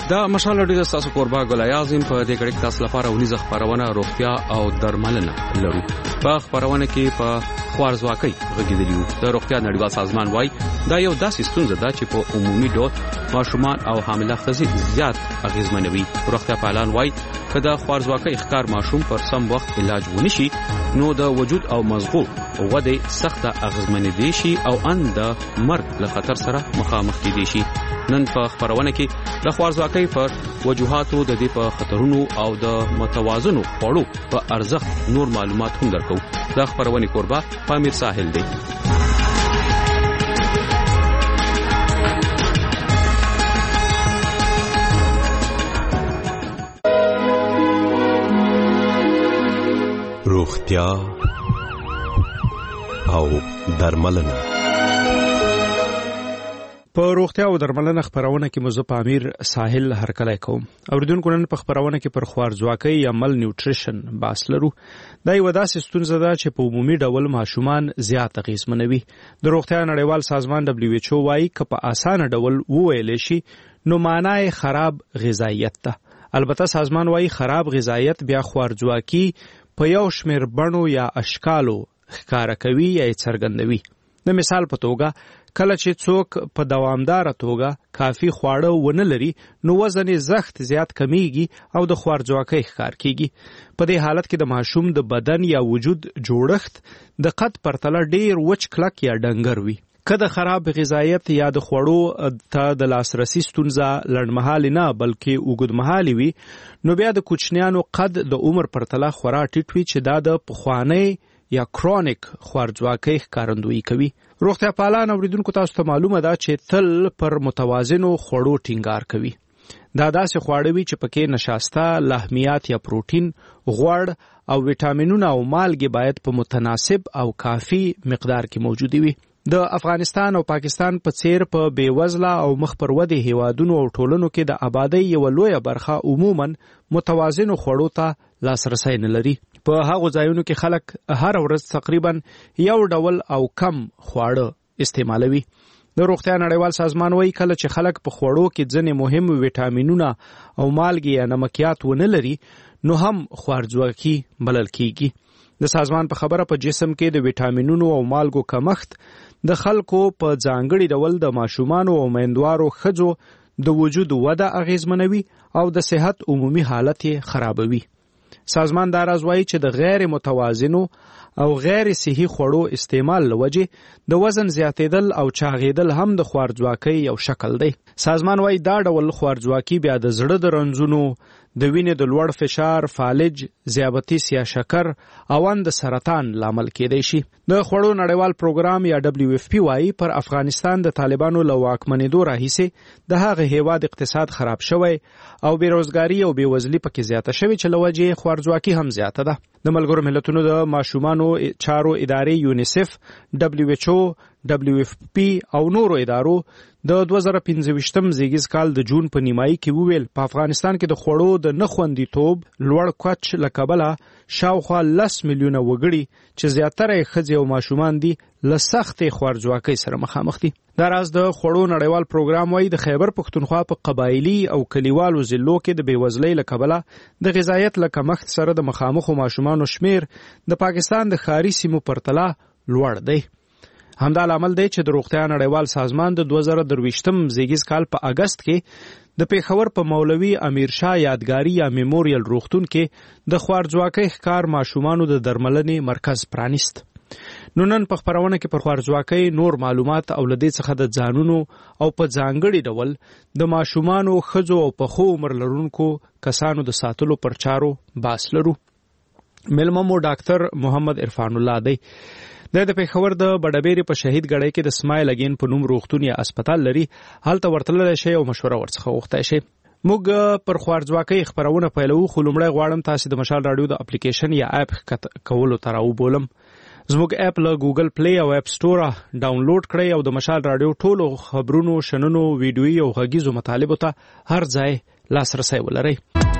دا مشال ډیره تاسو قربا ګلای اعظم په دې کړه تاسو لپاره ونیز خبرونه روغتیا او درملنه لرو. په خبرونه کې په خوارزواکۍ غږیدلیو. د روغتیا نړیوال سازمان وايي دا یو داسې ستونزه ده چې په عمومي ډول ماشومان او حامله ښځې زیات اغیزمنوي. روغتیا پالان وايي که د خوارزواکۍ ښکار ماشوم پر سم وخت علاج ونشي نو د وجود او مزغو وده سخت اغیزمنېدي شي او ان د مرګ له خطر سره مخامخ کېدي شي. نن په خبرونه کې د خوارزواکۍ پر وجوهاتو د دې په خطرونو او د متوازنو خوړو په ارزښت نور معلومات هم درکو. د خبرونه قربا پامیر ساحل دی. روغتیا او درملنه. په روغتیا او درملنه خبرونه کې مزه پامیر ساحل هرکلی کوم. اوریدونکو نن په خبرونه کې پر خوارزواکۍ یا مل نیوټریشن باس لرو. دا یو داسې ستونزه ده چې په عمومي ډول ماشومان زیات اغیزمنوي. د روغتیا نړیوال سازمان WHO وايي که په اسانه ډول وویل شي نو معنی خراب غذایت ده. البته سازمان وايي خراب غذایت بیا خوارزواکي په یو شمېر بڼو یا اشکالو ښکاره کوي یا څرګندوي. د مثال په توګه کله چې څوک په دوامداره توګه کافي خواړه ونه لري نو وزن یې زخت زیات کمیږي او د خوارزواکۍ ښکار کیږي. په دې حالت کې د ماشوم د بدن یا وجود جوړښت د قد پرتله ډیر وچ کلک یا ډنګر وي. که د خراب غذایت یا د خوړو ته د لاسرسي ستونزه لنډمهالي نه بلکې اوږدمهالي وي نو بیا د کوچنیانو قد د عمر پرتله خورا ټیټ وي چې دا د پخوانۍ یا کرونیک خوارزواکۍ ښکارندویي کوي. روغتیا پالان اوریدونکو تاسو ته معلومه ده چې تل پر متوازنو خوړو ټینګار کوي. دا داسې خواړه وي چې پکې نشاسته، لحمیات یا پروټین، غوړ او ویټامینونه او مالګې باید په متناسب او کافي مقدار کې موجود وي. د افغانستان او پاکستان په څیر په بیوزله او مخ پر ودې هیوادونو او ټولنو کې د آبادۍ یو لویه برخه عموماً متوازنو خوړو ته لاسرسی نه لري. په هغو ځایونو کې خلک هر ورځ تقریبا یو ډول او کم خواړه استعمالوي. د روغتیا نړیوال سازمان وايي کله چې خلک په خوړو کې ځینې مهم ویټامینونه او مالګې یا نمکیات ونه لري نو هم خوارزواکي بلل کیږي. د سازمان په خبره په جسم کې د ویټامینونو او مالګو کمښت د خلکو په ځانګړي ډول د ماشومانو او میندوارو ښځو د وجود وده اغیزمنوي او د صحت عمومي حالت یې خرابوي. سازمان دا راز وايي چې د غیر متوازنو او غیر صحي خوړو استعمال لوجه د وزن زیاتېدل او چاغېدل هم د خوارزواکۍ یو شکل دی. سازمان وايي دا ډول خوارزواکي بیا د زړه د رنځونو، د وینې د لوړ فشار، فالج، ذیابطیس یا شکر او ان د سرطان لامل کېدای شي. د خوړو نړیوال پروګرام یا WFP وايي پر افغانستان د طالبانو له واکمنېدو راهیسې د هغه هیواد اقتصاد خراب شوی او بیروزګاري او بیوزلي پکې زیاته شوې چې له وجې خوارزواکي هم زیاته ده. د ملګرو ملتونو د ماشومانو چارو ادارې یونیسف، WHO، WFP او نورو ادارو د 2015 زیږیز کال د جون په نیمایي کې وویل په افغانستان کې د خوړو د نخوندیتوب لوړ کچ له کبله شاوخوا 10 میلیونه وګړي چې زیاتره یې ښځې او ماشومان دي له سختې خوارزواکۍ سره مخامخ دي. دا راز د خوړو نړیوال پروګرام وايي د خیبر پښتونخوا په قبایلي او کلیوالو ضلعو کې د بیوزلۍ له کبله د غذایت له کمښت سره د مخامخو ماشومانو شمیر د پاکستان د ښاري سیمو پرتله لوړ دی. همدا لامل دی چې د روغتیا نړیوال سازمان د 2023 زیږیز کال په اگست کې د پیښور په مولوي امیر شاه یادګاري یا میموریل روغتون کې د خوارزواکۍ ښکار ماشومانو د درملنې مرکز پرانیست. نو نن په خبرونه کې پر خوارزواکۍ نور معلومات او لدې څخه د ځانونو او په ځانګړي ډول د ماشومانو، ښځو او پخو عمر لرونکو کسانو د ساتلو پر چارو باس لرو. مېلمه مو ډاکټر محمد عرفان الله دی. د پیښور د بډبېرې په شهید ګړۍ کې د سمایل اگین په نوم روغتون یا اسپیټال لري. هلته ورتللی شئ او مشوره ورڅخه غوښتی شئ. موږ پر خوارزواکۍ خبرونه پیلوو خو لومړی غواړم تاسې د مشال راډیو د اپلیکیشن یا اپ کولو ته راوبولم. زموږ اپ له ګوګل پلی او اپ سټوره ډاونلوډ کړئ او د مشال راډیو ټولو خبرونو، شننو، ویډیویي او غږیزو مطالبو ته هر ځای لاسرسی ولرئ.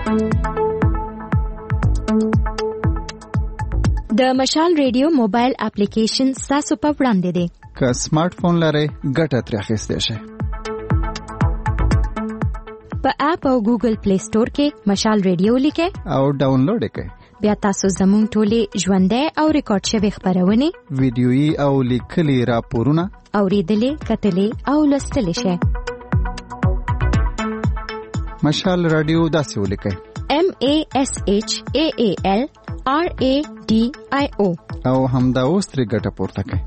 د مشال ریډیو موبایل اپلیکیشن ستاسو په وړاندې دی. که سمارټ فون لرئ ګټه ترې اخیستی شئ. په اپ او ګوګل پلی سٹور کې مشال ریډیو لیکه او ډاونلوډ کړئ. بیا تاسو زموږ ټولې ژوندۍ او ریکارډ شوی خبرونه ویډیويي او لیکلي راپورونه اوریدلې کتلې او لوستلې شئ. مشال رادیو داسې ولیکئ: MASHAALRADIO او همدا اوس ترې ګټه پورته کړئ.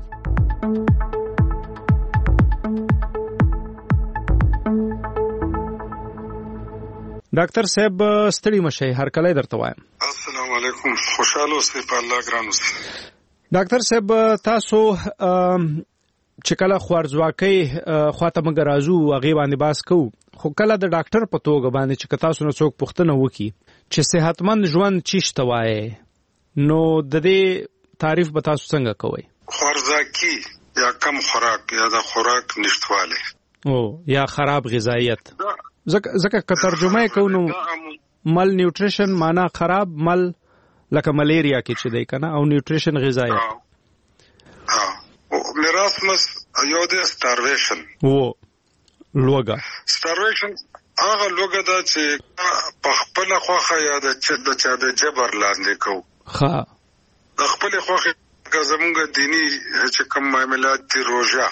ډاکټر صاحب ستړي مشي هر کله درته وایم. السلام علیکم، خوشاله اوسئ په الله ګران اوسئ. ډاکټر صاحب تاسو چې کله خوارځواکۍ خواته موږ راځو هغې باندې باس کوو، خو کله د ډاکټر په توګه باندې چې تاسو نه څوک پوښتنه وکړي چې صحتمند ژوند چیشته وایي، نو د دې تعریف به تاسو څنګه کوئ؟ خوارځواکي یا کم خوراک یا د خوراک نشتوالی یا خراب غذایت. ځکه که ترجمه یې کوو نو مل نیوټریشن معنا خراب مل لکه ملیریا کې چې دی کنه، او نیوټریشن غذایت. میراسمس یو د سټارویشن لوګه. سټارویشن هغه لوګه ده چې په خپل خوخه یا د چا د جبر لاندې کو. ها د خپل خوخه زمونږ دینی چې کوم معاملات دي روزه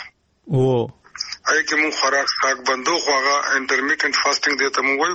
اې کې مون خوراک ساک بندو خو هغه انټرمیټنټ فاستینګ دی ته مو وایو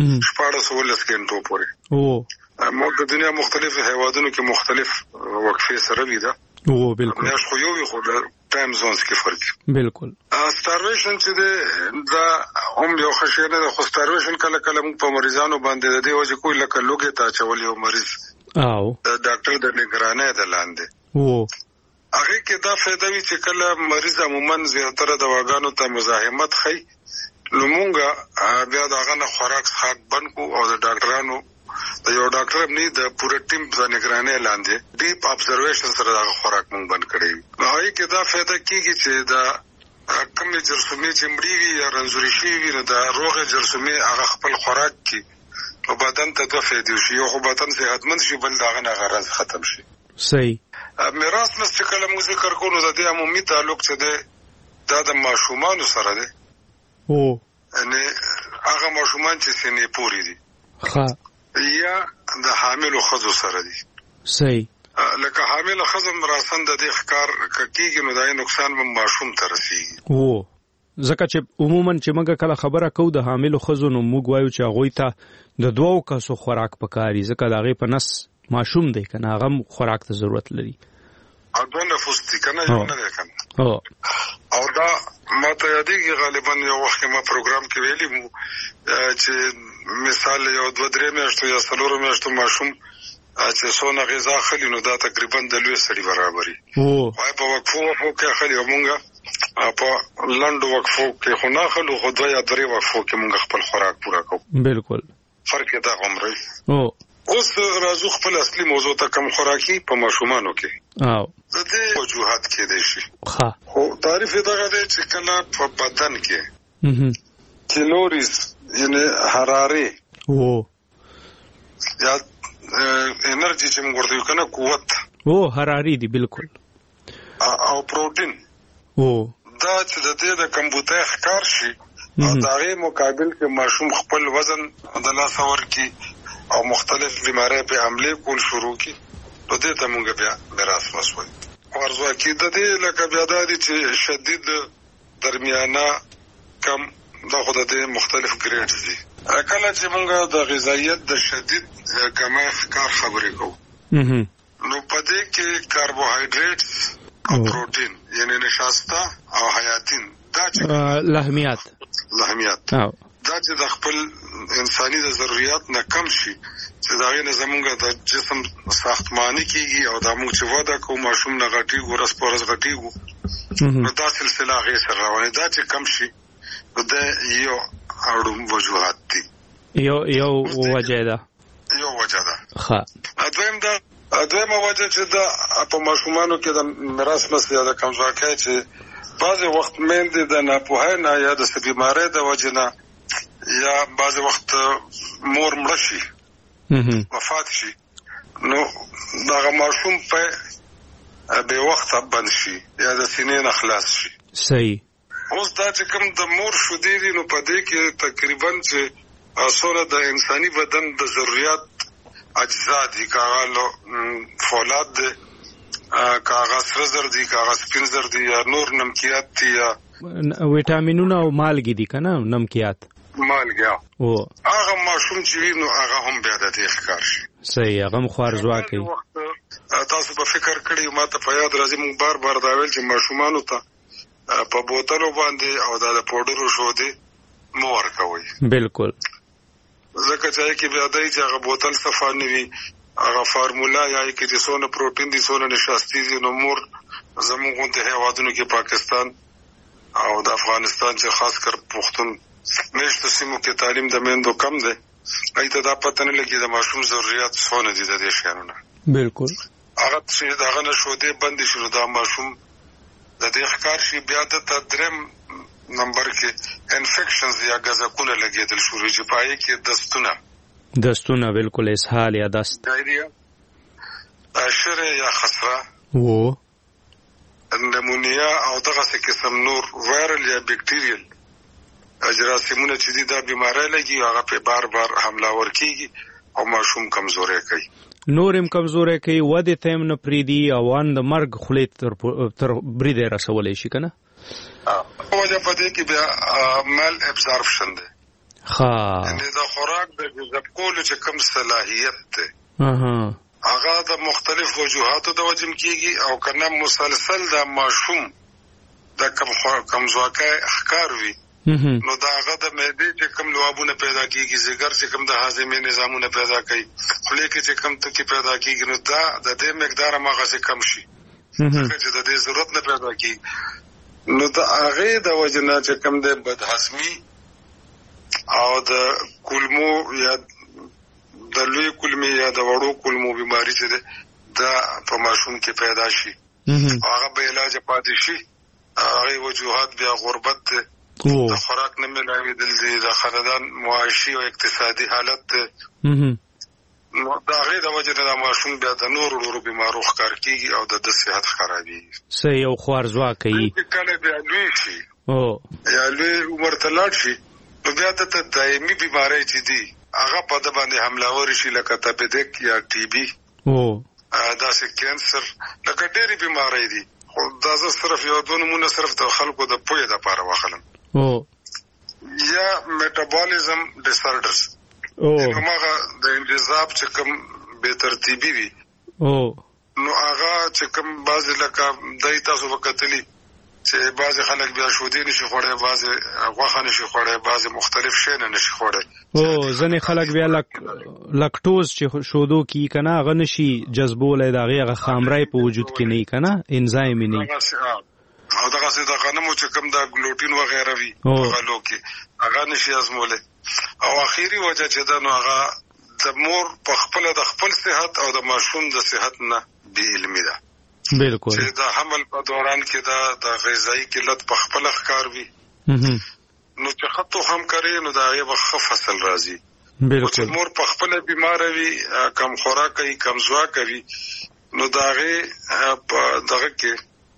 14 غنټو پورې. مو د دنیا مختلف هیوادونو کې مختلف وقفې سره وي دا. بالکل نه خو یو خو د ټایم زونز کې فرق. بالکل سټارویشن چې دا هم یو خشنه د خو سټارویشن کله کله په مریضانو باندې د دې وجه کوی لکه لوګي تا چول یو مریض او ډاکټر د نگرانۍ د لاندې هغه کې دا فائدہ وی چې کله مریض عموما زیاتره دواګانو ته مزاحمت خي، نو مونږه بیا داغه نه خوراک څخه بنکو او د ډاکټرانو د یو ډاکټر نه د پوره ټیم د نگرانۍ لاندې ډیپ ابزرویشن سره دا خوراک مونږ بند کړی. هغه کې دا فائدہ کیږي چې دا کم جرثومې چې مړی وي یا رنځوري شي وي، نو دا روغ جرثومې هغه خپل خوراک کی او بدن ته دوه فائدې شي، یو خو بدن صحتمند شي، بل داغه نه غرض ختم شي. صحیح. میراث مس چې کله موږ ذکر کوو د دې عمومي تعلق چې دا د ماشومانو سره دی. یعنی هغه ماشومان چې سنې پورې دي یا د حاملو ښځو سره دي. صحیح. لکه حامله ښځه مراسن د دې ښکار کېږي نو دا نقصان به ماشوم ته رسیږي. ځکه چې عموما چې موږ کله خبره کوو د حاملو ښځو نو موږ وایو چې هغوی ته د 2 کسو خوراک پکاري، ځکه د هغې په نس ماشوم دی کنه، هغه خوراک ته ضرورت لري. اګون نفوس دی کنه، یو نه دی کنه. او دا ما ته یادېږي غالبا یو وخت ما پروګرام کې ویلي مو چې مثال یو 2-3 میاشتو یا 4 میاشتو ماشوم چې څونه غذا خلی نو دا تقریبا د لوی سړي برابري. وای په وقفو کې خلی مونږه په لنډو وقفو کې خو نه خلو خو 2 یا 3 وقفو کې مونږ خپل خوراک پورا کوو. بالکل فرق دا عمره. اوس راځو خپل اصلي موضوع ته، کم خوراکي په ماشومانو کې. د دې وجوهات کې دي شي. خو تعریف دا دی چې کله په بدن کې کیلوریز یعنی حراري یا انرژي چې موږ ورته کنه قوت حراري دي. بالکل. او پروتین دا چې د دې د کمبودۍ ښکار شي او دغه مقابل کې ماشوم خپل وزن د لاس ورکی او مختلف بیماری په حمله کول شروع کی، نو دې ته موږ بیا میراث وسوي. ورزواکي د دې لکه بیا د چې شدید درمیانه کم دا خو د دې مختلف ګریډز دي. کله چې موږ د غذایت د شدید کمښت کار خبرې کوو نو په دې کې کاربوهایډریټس او پروتین یعنی نشاسته او حیاتین دا چې لحمیات دا چې د خپل انساني د ضرورت نه کم شي چې داغه نه زمونږ د جسم ساختماني کیږي او د موږ چې ودا کوو ماشوم نه غټي ورس پورس غټيږي نو دا سلسله غي سره روانه دا چې کم شي د یو اړوم وجوهات دي. یو وجه ده. ها دویمه وجه چې دا په ماشومانو کې د میراث مسله د کمزورۍ چې بعضی وخت مېندې د ناپوهۍ نه یا د بیماری د وجه نه یا بعضی وخت مور مړه شي وفات شي نو دا ماشوم په به وخت بند شي یا د سینې نه خلاص شي. صحیح. اوس دا چې کوم د مور شو دی نو په دې کې تقریبا چې اصوله د انساني بدن د ضرورت اجزا دي، کاغه فولاد دي، کاغه سره زر دي، کاغه سپین زر دي، یا نور نمکیات دي، یا ویټامینونه او مالګې دي کنه، نمکیات مالګه او هغه ماشوم چې وینو هغه هم بیا د دې ښکار شي. صحیح، هغه خوارزواکي. تاسو په فکر کړی ما ته په یاد راځي موږ بار بار دا ویل چې ماشومانو ته په بوتلو باندې او د پاوډرو شو دي مو ورکوي. بالکل، ځکه چې بیا دای چې هغه بوتل صفا نه وي، هغه فارمولا یا کې چې څونه پروتین دي څونه نشاستي دي، نو مور زموږ غونډه هیوادونو کې پاکستان او د افغانستان چې خاص کر پښتون مېشتو سیمو کې تعلیم د میندو کم دی، ایته دا پته نه لګي د ماشوم ضرورت څونه دي د دې شیانو. بالکل، هغه چې داغه نشو دې بندي شو دا ماشوم د دې ښکار شي، بیا د تدریم نمبر کې انفیکشنز یا غزکونه لګیدل شروع شي، پای کې دستونه بالکل اسهال یا دست اشره یا خسره وو نمونیا او دغه څه قسم نور وایرل یا بکټیریل جراثیمونه چې دي دا بیماری لګي، هغه په بار بار حمله ورکیږي او ماشوم کمزوري کوي، نورم کمزوري کوي، وده تیم نه پریدي او ان د مرګ خلیت تر بریده رسولې شي کنه. وجه پدې کې بیا مال ابزارپشن دی، یعنی د خوراک د جذب کولو چې کوم صلاحیت دی هغه د مختلف وجوهاتو د وجه کېږي، او کنه مسلسل د ماشوم د کمزواکه ښکار وي، نو دا هغه د معدې چې کوم لوابونه پیدا کیږي، زګر چې کوم د هاضمې نظامونه پیدا کوي، خولې کې چې کوم توکي پیدا کیږي، نو دا د دې مقدار هغه څه کم شي چې د دې ضرورت نه پیدا کیږي، نو دا هغه د وجنه چې کوم د بدهضمي او د کولمو یا د لوی کولمې یا د وړو کولمو بیماری چې دا په ماشوم کې پیدا شي، هغه به علاج پاتې شي. هغه وجوهات بیا غربت ده، د خوراک نه ملاویدل دي، د خاندان معاشي او اقتصادي حالت ده، نو دا هغه د وجه د ماشوم بیا د نورو بیمارو ښکار کیږي او د صحت خرابېږي. صحیح، او خوارزواکي کله بیا لوی شي یا لوی عمر ته لاړ شي، نو بیا د دایمي بیماری چې دي هغه په د باندې حمله وري شي، لکه تپیدک یا ټي بي دا سه کینسر، لکه ډېری بیماری دي. خو دا زه صرف یو دوه نمونه صرف د خلکو د پوهې لپاره واخلم. یا میټابولیزم ډیسارډرز، هغه د انتظام چې کوم به ترتیبي وي، نو هغه چې کوم بعض لکه دای تاسو وکتلی چې بعض خلک بیا شودي نشي خوړې، بعض غوښه نشي خوړې، بعض مختلف شی نه نشي خوړې، ځنې خلک بیا لاکټوز چې شودو کی کنه هغه نشي جذبولای، دا هغه خامرای په وجود کې نه کنه، انزایم نه، او دغه څه د غنمو چې کوم دا ګلوټین وغیرہ وي هغه کې هغه نشي ازموله، او اخیری وجه چې دا نو هغه د مور په خپل د خپل صحت او د ماشوم د صحت نه بې علمي ده. بالکل، چې د حمل په دوران کې دا د غذایی قلت په خپل ښکار وي، نو چې خطو هم کوي نو دا یو فصل راځي. بالکل، چې مور په خپل بیمار وي، کم خوراک کوي، کم ځواک کوي، نو دا غي په دغه کې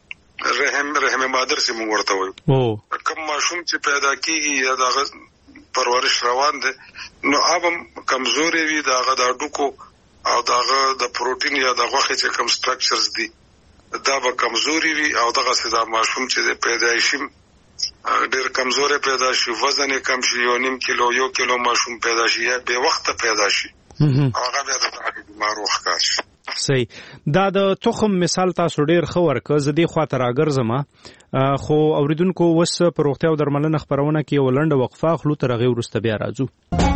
رحم مادر چې موږ ورته وایو، کوم ماشوم چې پیدا کیږي یا دغه پرورش روان دي، نو ابم کمزوري وي، دغه د ډوکو او دغه د پروتین یا د غوښې چې کوم سټرکچرز دي دا به کمزوري وي، او دغه سدا ماشوم چې پیدایشي ډېر کمزوري پیدا شي، وزن یې کم شي، 1.5 کیلو 1 کیلو ماشوم پیدا شي یا به وخت پیدا شي، هغه بیا د بیمارو ښکار شي. صحیح، دا د تخم مثال تاسو ډېر ښه ورکړ، زه دې خواته راګرځم، خو اوریدونکو اوس په روغتیا او درملنه خبرونه کې یو لنډه وقفه اخلو، تر هغې وروسته بیا راځو.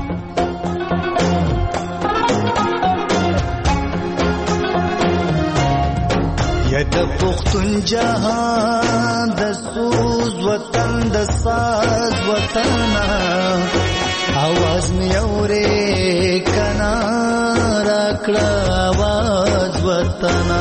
یا د پښتون جهان د سوز وطن د ساز وطن आवाज مې اورې کنا راکړه आवाज وطن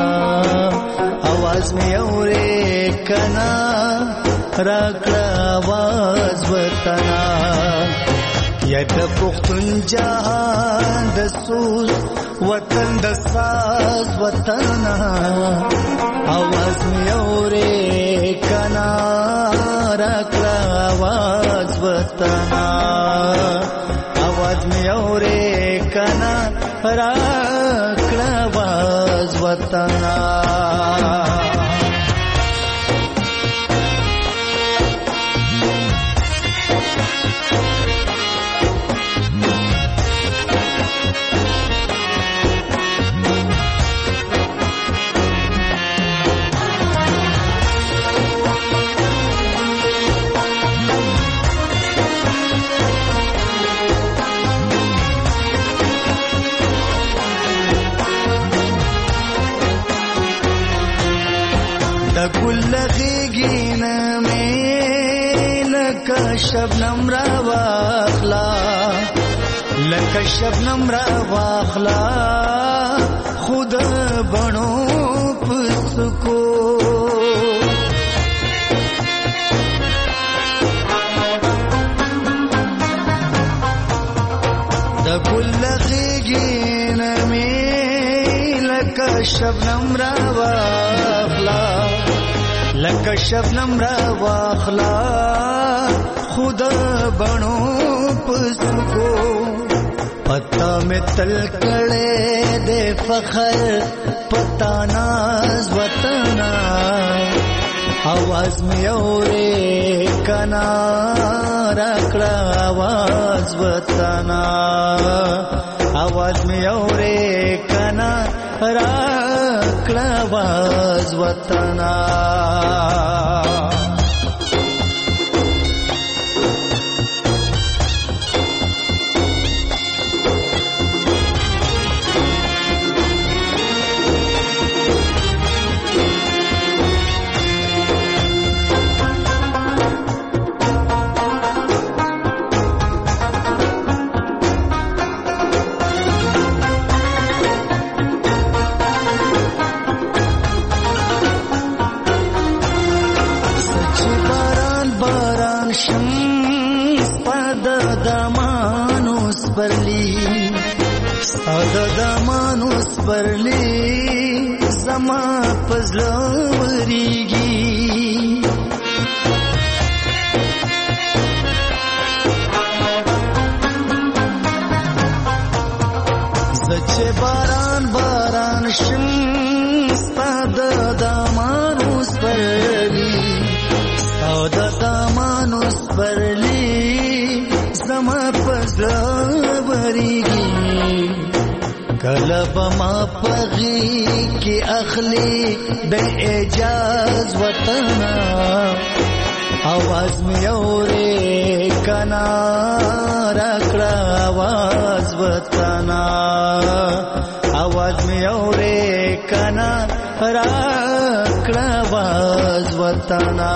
आवाज مې اورې کنا راکړه आवाज وطن یا د پښتون جهان د سوز وطن د ساز وطن आवाज مې اورې کنا راکړه आवाज وطن आवाज में औरे कना राकड़ा आवाज वतना गुल्लगीन में लका शबनम रवाखला लका शबनम रवाखला खुद बनो पुसको द गुल्लगीन में लका शबनम रवाखला लका शबनम रवाखला खुद बनो पुसको पता में तलकड़े दे फखर पता नाज वतना आवाज में औरे कना राकड़ा आवाज वतना आवाज में औरे कना राकड़ा आवाज वतना Adamanus barli zama pazlawarigi zache baran baran shim adamanus barli adamanus barli zama pazlawarigi club मा पगी की अखली बे एजाज वतना आवाज में औरे कना राकड़ा आवाज वतना आवाज में औरे कना राकड़ा आवाज वतना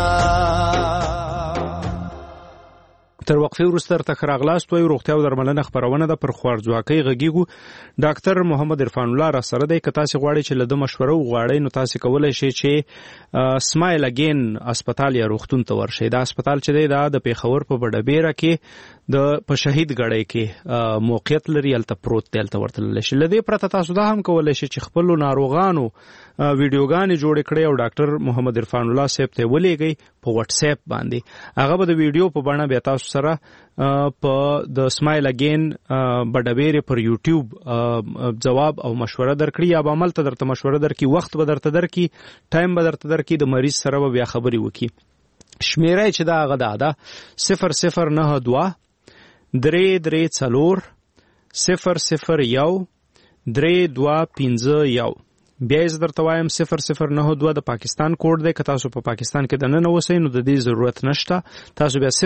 تر وقفه وروسته تر راغلاست وي روغتیا او درملنه خبرونه د پر خوارځواکۍ غږیږو ډاکټر محمد عرفان الله را سره دی که تاسو غواړئ چې له مشوره وغواړئ نو تاسو کولای شئ چې سمایل اگین هسپتال یا روغتون ته ورشئ دا هسپتال چې دی دا د پیښور په بډبیره کې د په شهید غړی کې موقعیت لري الته پروت دی الته ورتل شي لدی پرته تاسو دا هم کولای شئ چې خپل ناروغانو ویډیوګانې جوړ کړئ او ډاکټر محمد عرفان الله صاحب ته ولېږئ په واتس اپ باندې هغه به د ویډیو په بڼه بیا تاسو سره په د سمایل اگین بډبیره پر یوټیوب جواب او مشوره درکړي یا به عمل ته درته مشوره درکړي وخت به درته درکړي ټایم به درته درکړي د مریض سره به بیا خبرې وکړي شمیره چې دا هغه ده 0092 334 001 3251 بیا یې درته وایم 0092 د پاکستان کوډ دی که تاسو په پاکستان کې دننه اوسئ نو د دې ضرورت نشته تاسو بیا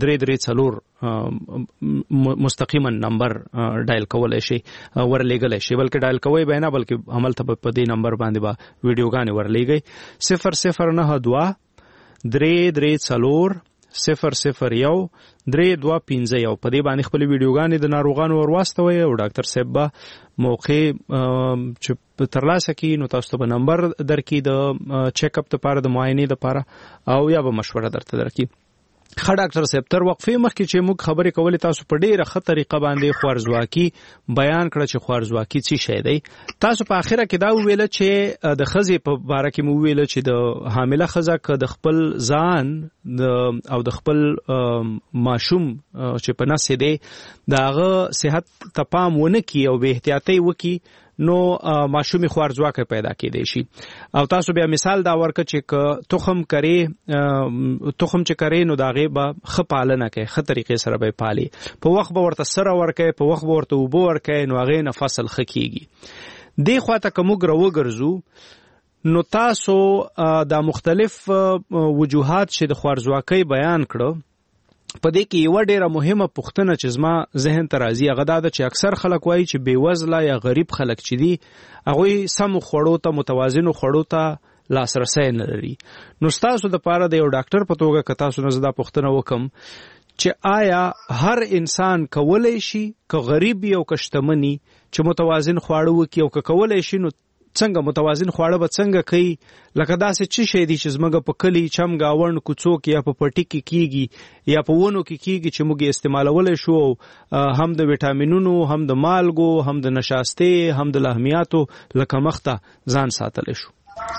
0334 مستقیما نمبر ډایل کولای شئ ورلېږلی شئ بلکې ډایل کوئ به نه بلکې هملته په دې نمبر باندې به ویډیوګانې ورلېږئ 0092 334 001 3251 په دې باندې خپل ویډیوګانې د ناروغانو ورواستوي او ډاکټر صاحب به موقع چې ترلاسه کړي نو تاسو ته نمبر درکړي د چیک اپ لپاره د معاینې لپاره او یا به مشوره درته درکړي ښه ډاکټر صاحب تر وقفې مخکې چې موږ خبرې کولې تاسو په ډېره ښه طریقه باندې خوارزواکي بیان کړه چې خوارزواکي څه شی دی. تاسو په اخره کې دا وویل چې د ښځې په باره کې مو وویل چې د حامله ښځه که د خپل ځان او د خپل ماشوم چې په نس دی د هغه صحت ته پام ونه کړي او بې احتیاطۍ وکړي نو ماشومي خوارزواکه پیدا کېدای شي. او تاسو بیا مثال دا ورکړه چې تخم چې کرے نو داغه به ښه پالنه کوي، ښه طریقې سره به پالي، په وخت به ورته سره ورکوي، په وخت به ورته اوبه ورکوي، نو هغې نه فصل ښه کېږي. دې خواته که موږ راوګرځو نو تاسو دا مختلف وجوهات چې د خوارزواکۍ بیان کړه، په دې کې یو ډیره مهمه پوښتنه چې زما ذهن ته راځي هغه دا ده چې اکثر خلک وایي چې بې وزله یا غریب خلک چې دي هغوی سمو خوړو ته متوازنو خوړو ته لاسرسی نه لري. نو ستاسو دپاره د یو ډاکټر په توګه که تاسو نه زه دا پوښتنه وکم چې آیا هر انسان کولی شي که غریب وي او که شتمني چې متوازن خواړه وکړي، او که کولی شي نو څنګه متوازن خواړه به څنګه کوي؟ لکه داسې څه شی دي چې زموږ په کلي چم گاوڼ کوڅو کې یا په پټي کې کیږي یا په ونو کې کیږي چې موږ یې استعمالولی شو هم د ویټامینونو، هم د مالګو، هم د نشاستې، هم د لحمیاتو له کمښته ځان ساتلی شو؟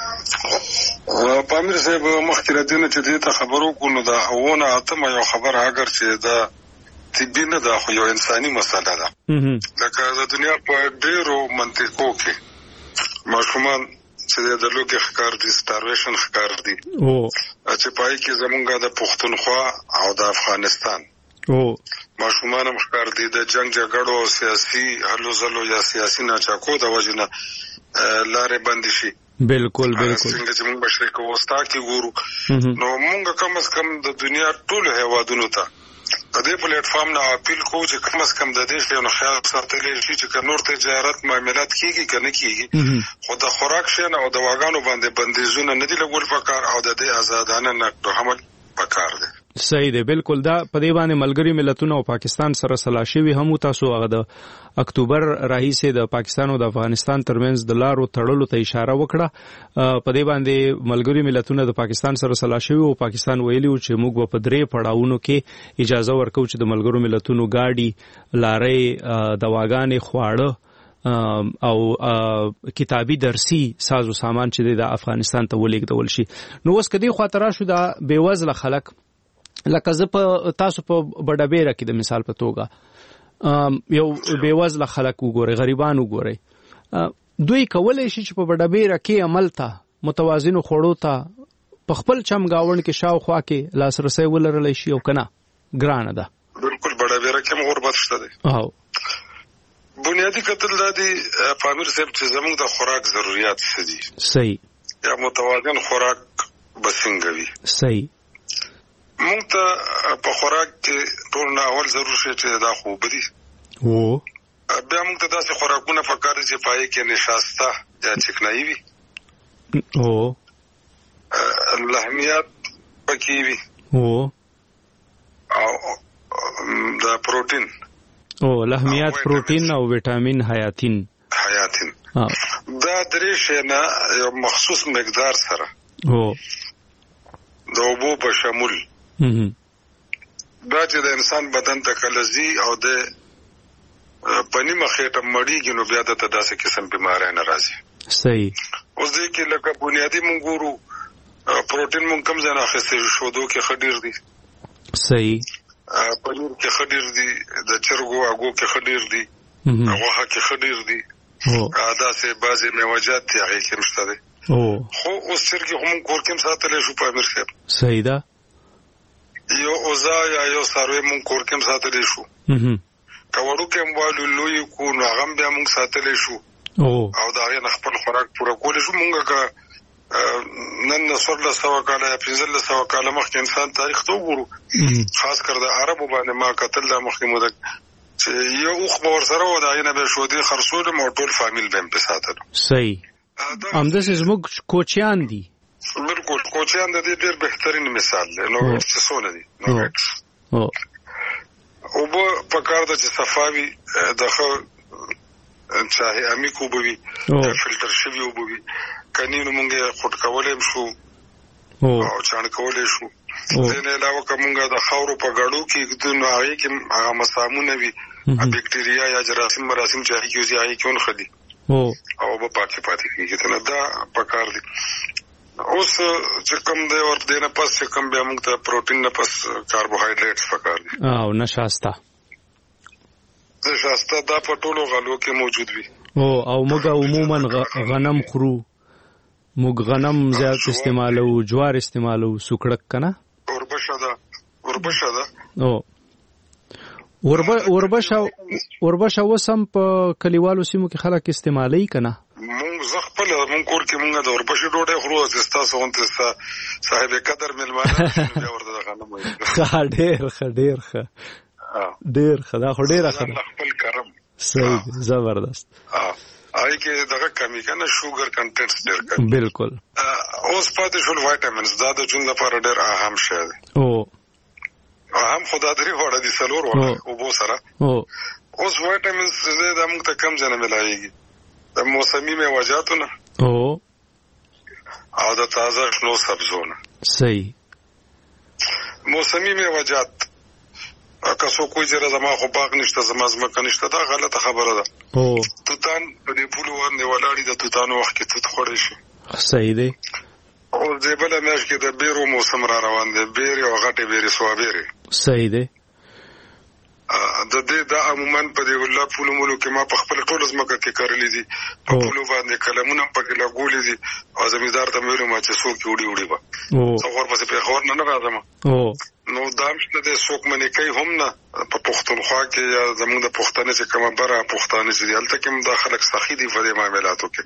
پامیر صاحب مخکې له دې نه چې دې ته خبر وکړو نو دا اوونه اتمه یو خبره اگر چې دا طبي نه ده خو یو انساني مسله ده. لکه د دنیا په ډېرو منطقو کې ماشومان چې د لوږې ښکار دي، سټارویشن ښکار دي، چې پای کې زمونږ د پښتونخوا او د افغانستان ماشومان هم ښکار دي د جنگ جګړو او سیاسي هلو ځلو یا سیاسي ناچاکو د وجې نه لارې بندې شي. بالکل څنګه چې موږ مشرق وسطا کې ګورو نو موږ کم از کم د دنیا ټولو هیوادونو ته د دې پلیټ فارم نه اپیل کوو چې کم از کم د دې شیانو خیال ساتلی شي چې که نور تجارت معاملات کېږي که نه کېږي خو د خوراک شیان او دواګانو باندې بندیزونه نه دي لګول پکار او د دې آزادانه نقد و حمل پکار دی. صحیح دی، بالکل. دا په دې باندې ملګري ملتونه او پاکستان سره سلا شوي هم تاسو هغه د اکتوبر راهیسې د پاکستان او د افغانستان ترمنځ د لارو تړلو ته اشاره وکړه. په دې باندې ملګري ملتونه د پاکستان سره سلا شوي او پاکستان ویلي و چې موږ په 3 پړاوونو کې اجازه ورکوو چې د ملګرو ملتونو ګاډي، لارې، دواګانې، خواړه او کتابي درسي سازو سامان چې د افغانستان ته ولېږدول شي. نو اوس که دې خواته راشو دا بېوزله خلک لکه زه تاسو په بډابیره کې د مثال په توګه یو بېوزله خلک وګورئ، غریبان وګورئ، دوی کولی شي چې په بډابیره کې عمل ته متوازنو خوړو ته په خپل چم گاوڼ کې شاوخوا کې لاسرسی ولرلی شي او که نه ګرانه ده؟ بالکل بډابیره کې هم غربت شته دی. بنیادی قتل دا دی پامیر صاحب چې زموږ د خوراک ضرورت څه دي؟ صحیح. یا متوازن خوراک به څنګه وي؟ صحیح. مونږ ته په خوراک کې ټول نه اول ضرور شي چې دا خوب دي. بیا مونږ ته داسې خوراکونه پکار دي چې پای کې نشاسته یا چکنایي وي، لحمیات پکې وي، او دا پروټین، لحمیات، پروټین او ویټامین حیاتین. دا درې شی نه یو مخصوص مقدار سره د اوبو په شمول دا چې د انسان بدن ته کله ځي او د په نیمه خېټه مړېږي نو بیا دته داسې قسم بیماری نه راځي. صحیح. اوس دې کې لکه بنیادي مونږ ګورو پروټین مونږ کم ځای نه اخیستی شودو کې ښه ډېر دي. صحیح. پنیر کې ښه ډېر دي، د چرګو اګو کې ښه ډېر دي، غوښه کې ښه ډېر دي، داسې بعضې میوجات دي هغې کې هم شته دی. خو اوس چرګې خو مونږ کور کې هم ساتلی شو پامیر صاحب. صحیح ده. یو اوزه یا یو څاروی مونږ کور کې هم ساتلی شو، که وړوکی هم والو لوی کړو نو هغه هم بیا مونږ ساتلی شو او د هغې نه خپل خوراک پوره کولی شو. مونږ که نن 1400 کاله یا 1500 کاله مخکې انسان تاریخ ته وګورو، خاص کر د عربو باندې ما کتل دا مخکې موده چې یو اوښ به ورسره و د هغې نه به یې شودې خرڅولم او ټول فامیل به یې پې ساتلو. صحیح. همداسې زموږ کوچیان دي. بالکل کوچیان د دې ډېر بهترین مثال دی. نو چې څونه دي اوبه پکار ده چې صفا وي، د ښه چاهي عمیق اوبه وي، فلټر شوي اوبه وي. کني نو مونږ یې خوټ کولی هم شو او چاڼ کولی شو. دنه علاوه کومه د خاورو په غړو کې د نوعي کې هغه مسامونه وي بکټریا یا جراثیم مراسم چې هغه یوزي کېون خدي او په پاکي پاتې کیږي ته دا پکار دي. اوس چې کوم دی ور دینه پس چې کوم بیا موږ ته پروتین نه پس کاربوهایډریټس پکار دي او نشاسته دا په ټولو غلو کې موجود وي. او موږ عموما غنم خورو، موږ غنم زیات استعمالو، جوار استعمالو، سوکړک کنه وربشه وسم په کلیوالو سیمو کې خلک استعمالي کنه. موږ خپل موږ کور کې موږ د وربشه ډوډۍ خورو چې تاسو اونته صاحب قدر ملمانه بیا ورته غنم وایي. ډېر خدا خو ډېر اخره خپل کرم صحیح زبردست. آی کې دغه کمی کنه شوګر کنټنټس ډېر کوي. بالکل. اوس پاتې شول وایټامینز دا د جون لپاره ډېر اهم شی دی. اهم خدای درې وړه دي سلور وړه او بو سره. اوس وایټامینز زه د موږ ته کم ځنه ملایږي د موسمي میوه‌جاتو نه او د تازه شنو سبزونه. صحیح. موسمي میوه‌جات که څوک کوئی چې زما خو باغ نشته زما ځمکه نشته دا غلطه خبره ده. توتان په دې پولو باندې ولاړې د توتانو وخت کې توت خوړی شي. صحیح دی. او د بله میاشت کې د بیرو موسم را روان دی، بیرې او غټې بیرې سوابیرې. صحیح دی. د دې دا عموما په دې ولا پولو مولو کې ما په خپل ټول ځمکه کې کرلې دي، په پولو باندې کلمونه پکې لګولې دي او زمیندار ته ویلو ما چې څوک وړي به څو ور پسې په خور نه راځم. نو دام شته د څوک منې کوي هم نه په پښتونخوا کې یا زموږ د پښتنې چې کومه بره پښتانه چې هلته کې هم دا خلک سخي دي په دې معاملاتو کې.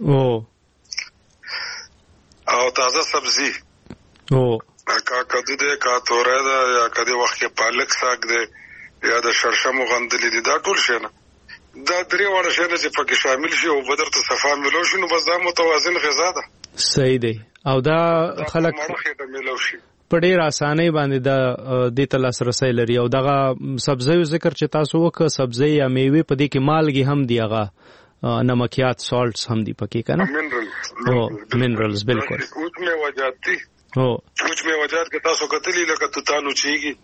او تازه سبزي کا کدو ده کا توره ده یا کدی وخت کې پالک ساګ ده یا د شړشمو غندلې دي، دا ټول شي نه دا درې وړه شي نه چې پکې شامل شي او بدر ته صفا ملو شي نو بس دا متوازن غذا ده. صحیح دی. او دا خلک په ډېر اسانۍ باندې د دې ته لاسرسی لري. او دغه سبزیو ذکر چې تاسو وکړه سبزی یا میوې په دې کې مالګې هم دي، هغه نمکیات سالټس هم دي پکې کنه. منرالز بالکل. اوچ میوه‌جات دي. اوچ میوه‌جات کې تاسو کتلی لکه توتانو چیږي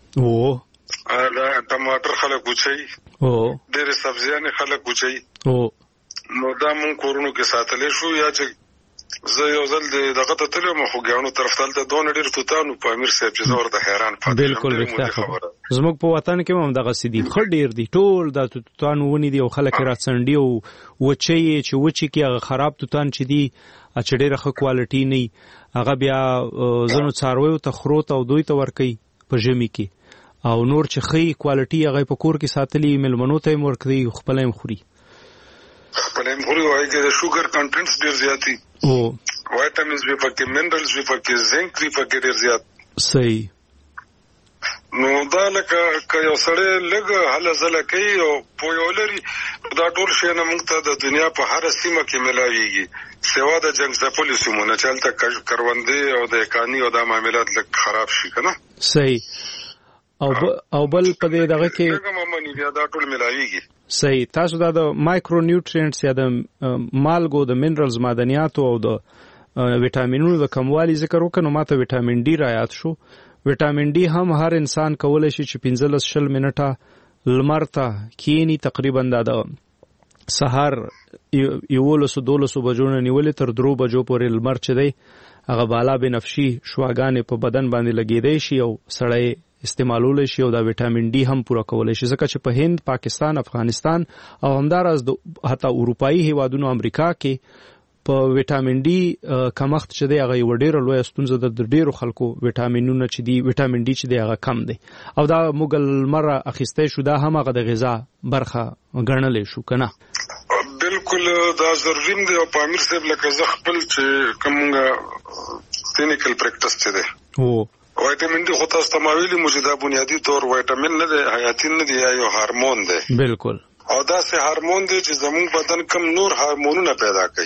ټماټر خلک وچي ډېر سبزیانې خلک وچي. نو دا مونږ کورونو کې ساتلې شو یا چې زه یو ځل دغه ته تلم خو ګاڼو طرف ته دونه ډېر توتانو په امیر صاحب چې زور د حیران پاتې. بالکل رښتیا خبره. زموږ په وطن کې هم دغه سدي خړ ډېر دي، ټول د توتانو ونی دي او خلک راڅنډي او وچي چې وچي کې هغه خراب توتان چې دي چې ډېر ښه کوالټي نه هغه بیا زنو څارویو ته خروت او دوی ته ورکي په ژمي کې او نور چې خې کوالټي هغه په کور کې ساتلي ملمنو ته ورکړي خپل هم خوري. خپل هم خوري وایي چې د شوګر کنټنټس ډېر زیاتی وایټامینز وی پکې منرالز وی پکې زنک وی پکې ډېر زیات. صحیح. نو دا لکه یو سړی لږ هله ځله کوي او پوه ولري دا ټول شی نه موږ ته د دنیا په هر سیمه کې ملاویږي سوا د جنګ ځپلو سیمونه چې هلته کروندې او د اکاني او دا معاملات لږ خراب شي که نه. صحیح. او بل په دې دغه کې دا ټول ملاویږي. صحیح. تاسو دا د مایکرو نیوټرینټس یا د مالګو د منرالز معدنیاتو او د ویټامینونو د کموالي ذکر وکړو. ماته ویټامین ډي را یاد شو. ویټامین ډي هم هر انسان کولای شي چې 15-20 منټه لمر ته کینی تقریبا د سحر 11-12 بجو نه نیولې تر 3 بجو پورې لمر چې دی هغه بالا بنفشي شواګانې په بدن باندې لګیدای شي او سړی استعمالول شي او دا ویټامین ډي هم پوره کولای شي ځکه چې په هند، پاکستان، افغانستان او همداراز حتی اروپایي هیوادونو امریکا کې په ویټامین ډي کمښت چې دی هغه یو ډېره لویه ستونزه ده. د ډېرو خلکو ویټامینونه چې دي ویټامین ډي چې دی هغه کم دی او دا موږ لمر اخیستی شو دا هم هغه د غذا برخه ګڼلی شو که نه. بالکل دا ضروري دی او په امیر صاحب لکه زه خپل چې کومه کلینیکل پریکټس چې دی ویټامین ډي خو تاسو ته ما ویلي مو چې دا بنیادي طور ویټامین نه دی، حیاتي نه دی، یا یو هارمون دی. بالکل. او دا سه هارمون دی چې زموږ بدن کم نور هارمونونه پیدا کوي.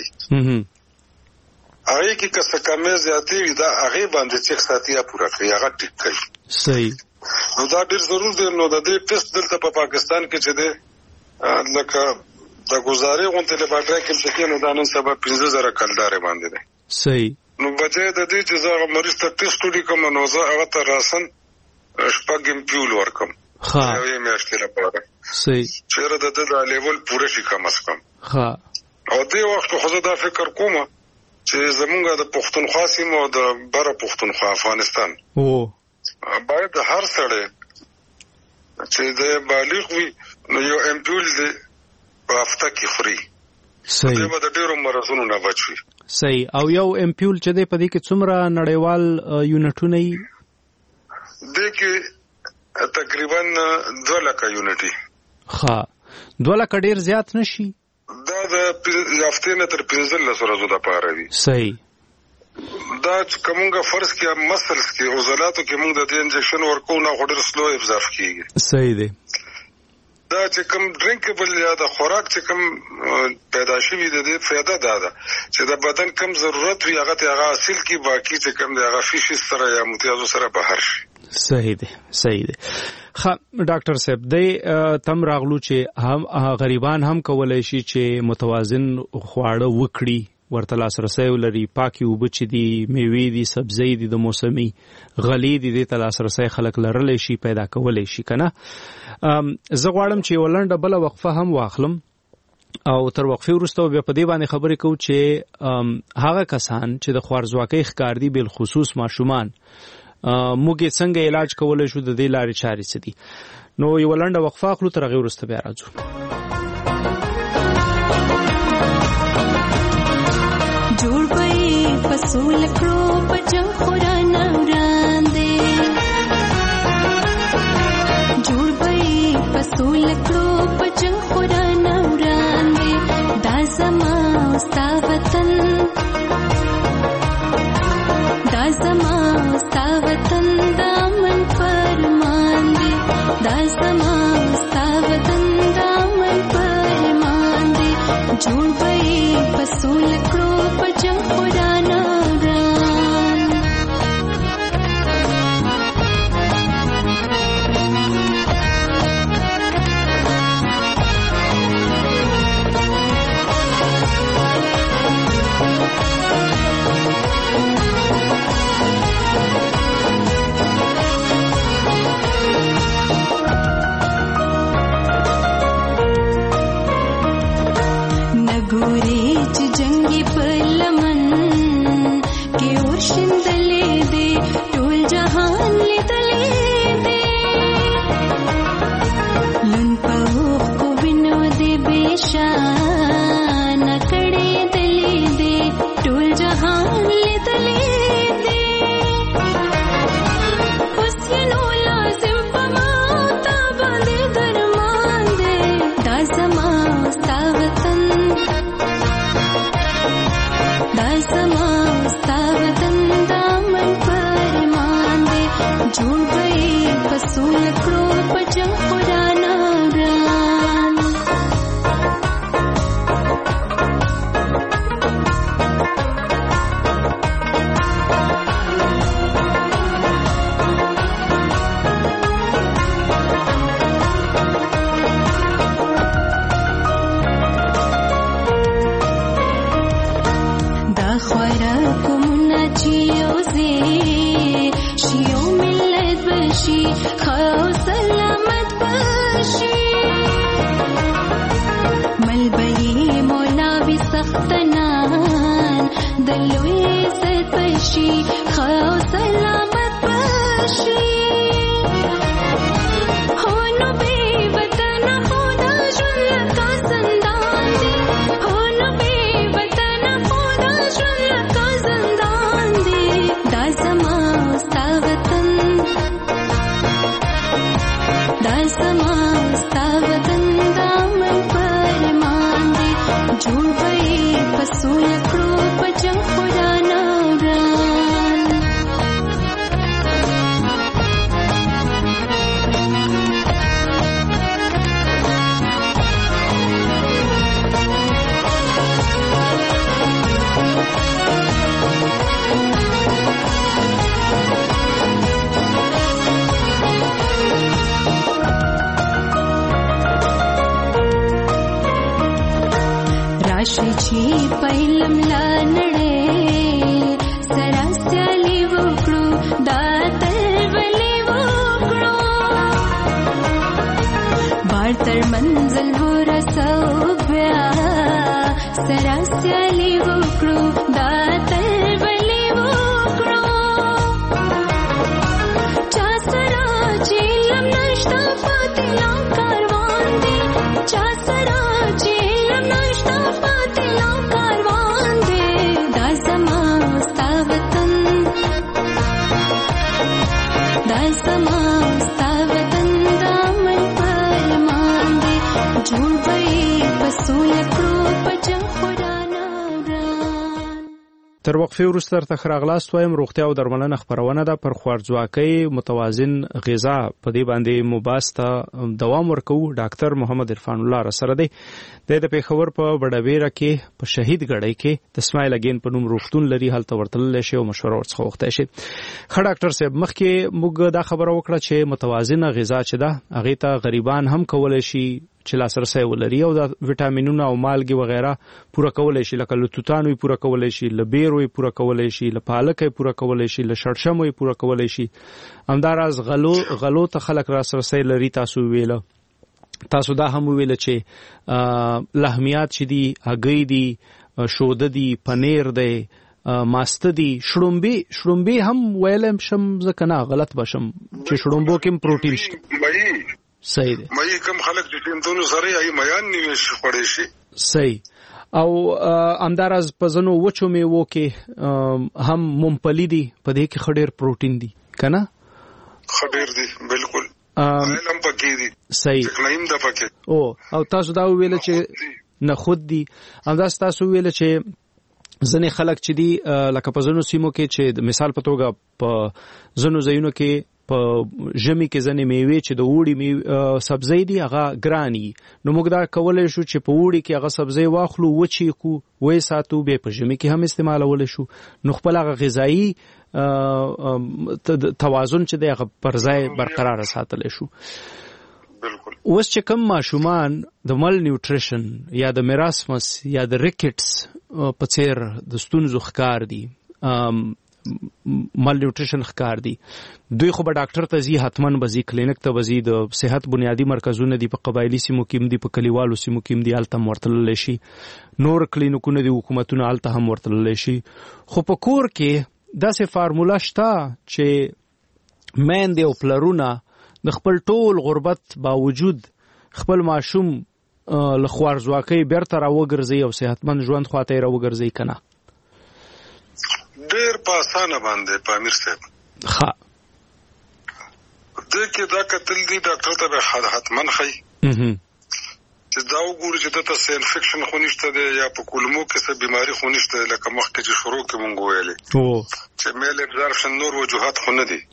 هغه کې که څه کمې زیاتې وي دا هغه باندې چې ساتیا پوره کوي هغه ټیک کوي. صحیح. نو دا ډېر ضرور دی. نو د دې ټیسټ دلته په پاکستان کې چې دی لکه د ګزارې غونډې لپاره کې چې نو دا نن سبا 15000 کلدارې باندې دی. صحیح. نو بجای د دې چې زه مریض ته ټیسټ وکړم نو زه هغه ته راسن شپږ امپیول ورکم یوې میاشتې لپاره صحیح چیرې د لیول پوره شي کم از کم. او دې وخت خو زه دا فکر کوم چې زمونږ د پښتونخوا سیمه او د بره پښتونخوا افغانستان باید هر سړی چې د بالغ وي نو یو امپیول دې په هفته کې خوري. صحیح. دې به د ډېرو مرضونو نه بچ وي. صحیح. او یو امپیول چې دی په دې کې څومره نړیوال یونټونه یې؟ دې کې تقریبا 2 لکه یونټي. 2 لکه ډېر زیات نشي؟ دا د هفتې نه تر 15 ورځو لپاره وي. صحیح. دا کومه فرض کې مسلس کې عضلاتو کې موږ د دې انجکشن ورکو نه غوډر سلو ابزاف کیږي. صحیح دی. دا چې کوم ډرینکبل یا د خوراک چې کوم پیدا شوی د دې فایده ده چې د بدن کم ضرورت وي هغه حاصل کی، باقی چې کوم دی هغه فیش سره یا امتیازو سره بهر شي. صحیح دی. صحیح دی. ډاکټر صاحب دی تم راغلو چې هم غریبان هم کولای شي چې متوازن خواړه وکړي، ورته لاسرسی ولري، پاکي اوبه چې دي، میوې دي، سبزۍ دي، د موسمي غلې دي، دې ته لاسرسی خلک لرلی شي، پیدا کولی شي که نه. زه غواړم چې یوه لنډه بله وقفه هم واخلم او تر وقفې وروسته بیا په دې باندې خبرې کوو چې هغه کسان چې د خوارځواکۍ ښکار دي بالخصوص ماشومان موږ یې څنګه علاج کولی شو، د دې لارې چارې څه دي. نو یوه لنډه وقفه اخلو، تر هغې وروسته بیا راځو. جوړ بې پسول کړو پچو خورانه وړاندې، جوړ بې پسول کړو پچو خورانه وړاندې، دا زما ستا وطن، دا زما ستا وطن، دا من فرمان دی، دا زما ستا وطن، دا من فرمان دی. جوړ بې پسول کړو پچو خورانه نګوري چې جنگي په لمن کې ورشندلې دي، ټول جهان لیدلې دي، لون په اوښکو وینو دې بېشانه کړې دلې دي، ټول جهان لیدلې دي. اوس یې نو لازم په ما تا باندې درمان دی، دا زما ستا وطن، دا زما ستا وطن، دا من فرمان دی. جوړ بې پسول کړو پچو خورانه وران. دا خوراکونه چې یوځې شي یو ملت بشي، ښه او سلامت بشي، مل به یې مولوي سختنان د لوی عزت بشي، ښه او سلامت بشي. هو نو بې وطنه خو دا ژوند لکه زندان دی، هو نو بې وطنه خو دا ژوند لکه زندان دی. دا زما ستا وطن، دا زما ستا وطن، دا من فرمان دی. جوړ بې پسول کړو پچو خورانه وران. راشي چې په علم لا نړۍ بلی وکړو دا تل بلی وکړو چا سره چې لم نشتا فاتلا کاروان دی چا سره چې لم نشتا فاتلا کاروان دی دا زما ستا وطن دا زما ستا وطن دا من پرمان دی جوړ وی پسول کړو پجنګ خورانه وران. تر وقفې وروسته درته ښه راغلاست وایم. روغتیا او درملنه خپرونه ده پر خوارځواکۍ متوازن غذا په دې باندې مباحث ته دوام ورکوو. ډاکټر محمد عرفان الله راسره دی. د پېښور په بډابېره کې په شهید ګړی کې د اسماعیل اګین په نوم روغتون لري، هلته ورتللی شي او مشوره ورڅخه واخیستی شي. ښه ډاکټر صاحب، مخکې موږ دا خبره وکړه چې متوازنه غذا چې ده هغې ته غریبان هم کولی شي چې لاسرسی ولري او د ویټامینونه او مالګې وغیره پوره کولی شي، لکه له توتانو یې پوره کولی شي، له بیرو یې پوره کولی شي، له پالکه یې پوره کولی شي، له شړشمو یې پوره کولی شي. همداراز غلو ته خلک لاسرسی لري. تاسو ویله تاسو دا هم ویله چې لحمیات چې دي، هګۍ دي، شوده دي، پنیر دی، ماسته دي، شړومبې هم ویلم شم ځکه نه غلط بشم چې شړومبو کې هم پروټین شته. صحیح دی. مې کوم خلک چې تاسو سره یې میان نیوي شي خوري شي. صحیح. او همداراز په ځنو وچو میوو کې هم ممپلی دي، په دې کې خډیر پروټین دي کنه؟ خډیر دي بالکل. علم پکې دي. صحیح. نیم د پکې. او تاسو دا ویل چې نه خود دي. همداس تاسو ویل چې ځنې خلک چې دي لکه په ځنو سیمو کې چې مثال په توګه په ځنو ځایونو کې په ژمي کې ځنې میوې چې د اوړي سبزۍ دي هغه ګراني، نو موږ دا کولی شو چې په اوړي کې هغه سبزۍ واخلو، وچې کړو، ویې ساتو، بیا په ژمي کې هم استعمالولی شو، نو خپل هغه غذایي توازن چې دی هغه پر ځای برقراره ساتلی شو. اوس چې کوم ماشومان د مل نیوټریشن یا د میراسمس یا د ریکټس په څیر د ستونزو ښکار دي، مل نیوټریشن ښکار دي، دوی خو به ډاکټر ته ځي، حتماً به ځي، کلینک ته به ځي، د صحت بنیادي مرکزونه دي په قبایلي سیمو کې هم دي، په کلیوالو سیمو کې هم دي، هلته هم ورتللی شي، نور کلینیکونه دي حکومتونه هلته هم ورتللی شي. خو په کور کې داسې فارموله شته چې میندې او پلرونه د خپل ټول غربت باوجود خپل ماشوم له خوارځواکۍ بیرته راوګرځي او صحتمند ژوند خواته یې راوګرځي که نه؟ ډېر په اسانه باندې په امیر صاحب ښه دې کې دا کتل دي ډاکټر ته به حتمن ښایي چې دا وګوري چې دته څه انفیکشن خو نشته دی یا په کولمو کې څه بیماري خو نشته، لکه مخکې چې شروع کې مونږ ویلې چې میل ابزارپشن نور وجوهات خو نه دي.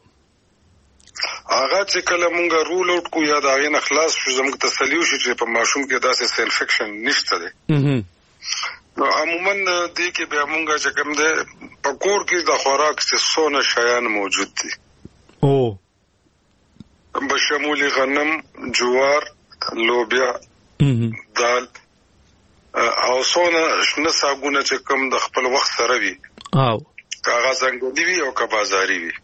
هغه چې کله مونږ رول اوټ کو یا د هغې نه خلاص شو، زموږ تسلي وشي چې په ماشوم کې داسې څه انفیکشن نشته دی، نو عموما دې کې بیا مونږ چې کوم دی په کور کې د خوراک چې څونه شیان موجود دي بشمول غنم، جوار، لوبیا، دال او څونه شنه ساګونه چې کوم د خپل وخت سره وي، کاغه ځنګلي وي او که بازاري وي،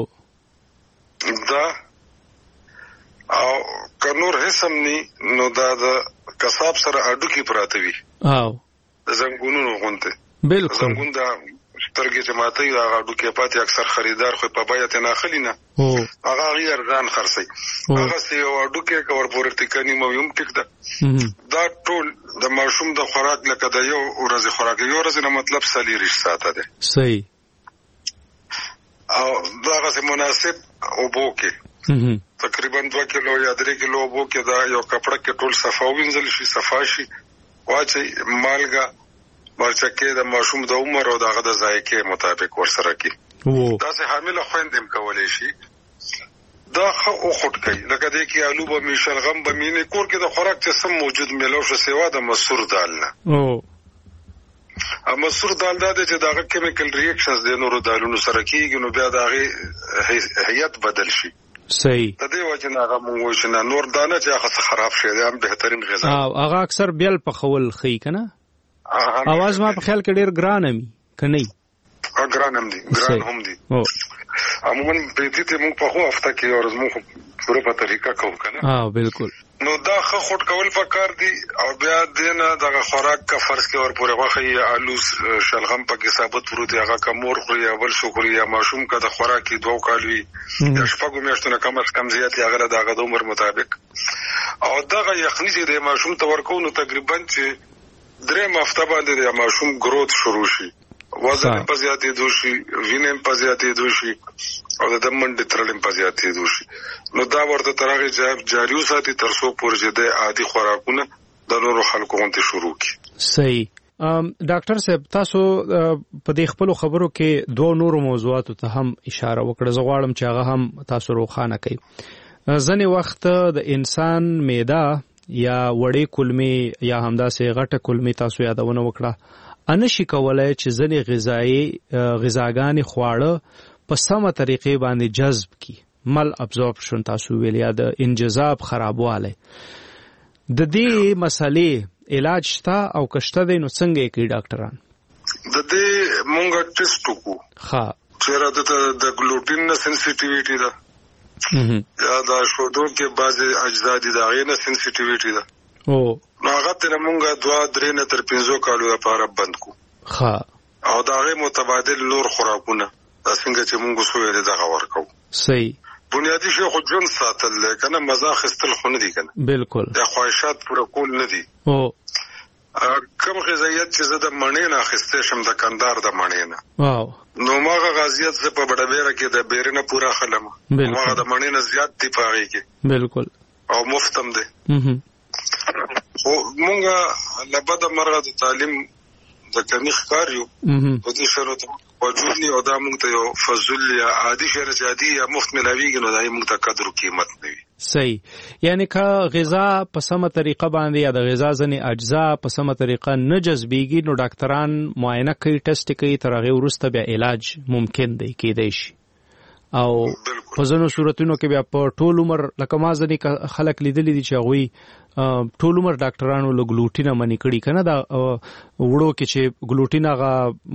دا او که نور هیڅ هم ني نو دا د کساب سره اډوکي پراته وي د زنګونونو غونته. بالکل زنګون دا سترګې چې ماته یو هغه اډوکي پاتې اکثر خریدار خو په بیه ته نه اخلي نه، هغه غیر ځان خرڅي، هغه سي یو اډوکي کور پورې ټیکنی مو یم ټیک ده. دا ټول د ماشوم د خوراک لکه د یو ورځې خوراک، یو ورځې نه مطلب 40 ساعته ده. صحیح. او دا غو مناسب اوبو کې تقریبا 2 کیلو یا 3 کیلو اوبو کې دا یو کپڑا کې ټول صفا وینځل شي، صفا شي، واچي مالګه مرچکه د ماشوم د عمر او دغه د ذایقې مطابق ورسره کی. دا سه حامل خويندم کولای شي دا خو خود کوي، لکه دې کې آلو به میشل غم به مینه کور کې د خوراک چې سم موجود ملو شو سیوا د مسور دال نه. مسور دال دا چې دغه کیمیکل ریاکشنز د نورو دالونو سره کیږي، نو بیا دغه هيئت بدل شي. صحیح. د دې وجه نه هغه مونږ شنه نور دانه چې هغه خراب شي، دا هم بهترین غذا. هغه اکثر بیل په خول خي کنه. اواز ما په خیال کې ډیر ګران امي کني. ګران هم دي، ګران هم دي. عموما په دې ته مونږ په خو هفته کې ورځ مونږ پوره په طریقه کوو کنه. بالکل. نو دا خو خټ کول پکار دي او بیا دینه دغه خوراک کا فرض کې ور پورې واخی آلو شلغم پکې ثابت پروت دی هغه کمور خوري یا بل شکر یا ماشوم کا د خوراک 2 کالوي یا شپږو میاشتو نه کم از کم زیات هغه د عمر مطابق او دغه یخني چې د ماشوم تورکو نو تقریبا چې 3 هفته باندې د ماشوم گروث شروع شي وزن په زیاتې دوشي وینم په زیاتې دوشي او د منډ ترلم په زیاتې دوشي نو دا ورته ترغه جاری وساتي تر څو پورې د عادي خوراکونه د نورو خلکو غونډه شروع کی. صحیح. ډاکټر صاحب تاسو په دې خپل خبرو کې 2 نورو موضوعاتو ته هم اشاره وکړه. زه غواړم چې هغه هم تاسو روښانه کړئ. ځنې وخت د انسان معده یا وړې کولمې یا همداسې غټه کولمې تاسو یادونه وکړه انشي کولای چې ځنې غذاګانې خواړه په سمه طریقې باندې جذب کی مل ابزورپشن تاسو ویل یا د انجذاب خرابواله د دې مسلې علاج شته او کشته دی نو څنګه کوي ډاکټران؟ د دې مونږه ټیسټ وکړو ها چیرې د ګلوټین نه سنسټیویټي ده یا دا شودو کې بعضي اجزا دي دا غي نه سنسټیویټي ده او نو هغه ته مونږه 2-3 نه تر 5 کالو لپاره بند کو ها او دا غي متبادل نور خوراکونه دا څنګه چې مونږ سوې ده دا ورکو. صحیح. بنیادی شی خو جون ساتل کنه مزه خستل خو نه دي کنه بالکل د خواهشات پوره کول نه دي او کوم غذایت چې زه د مڼې نه اخیسته شم د کندهار د مڼې نه واو نو ماغه غازیت زه په بډبېره کې د بیرنه پورا خلم ماغه د مڼې نه زیات دی پاره کې بالکل او مفتم دی او مونږه لبد مرغه د تعلیم د کمی ښکار یو په دې شرط وجودني او دا مونږ ته یو فضل یا عادي شهر عادي یا مفت ملاویږي نو دا مونږ ته قدر او قیمت نه وي. صحیح. یعنی که غذا په سمه طریقه باندې یا د غذا ځنې اجزا په سمه طریقه نه جذبېږي نو ډاکټران معاینه کوي ټیسټ کوي تر هغه وروسته بیا علاج ممکن دی کېدای شي او په ځینو صورتونو کې بیا په ټول عمر لکه ما ځنې خلک لیدلی دي چې هغوی ټول عمر ډاکټرانو له ګلوټینه منې کړي که نه دا وړو کې چې ګلوټین هغه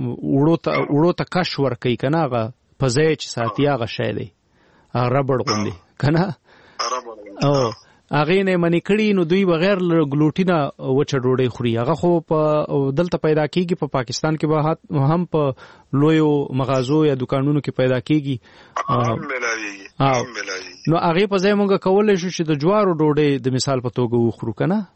وړو ته کش ورکوي که نه هغه په ځای چې ساتي هغه شی دی هغه ربړ غوندې که نه او هغې نه منې کړي نو دوی بغیر له ګلوټینه وچه ډوډۍ خوري هغه خو په دلته پیدا کېږي په پاکستان کې به هم په لویو مغازو یا دکانونو کې پیدا کېږي نو هغې په ځای مونږ کولی شو چې د جوارو ډوډۍ د مثال په توګه وخورو که نه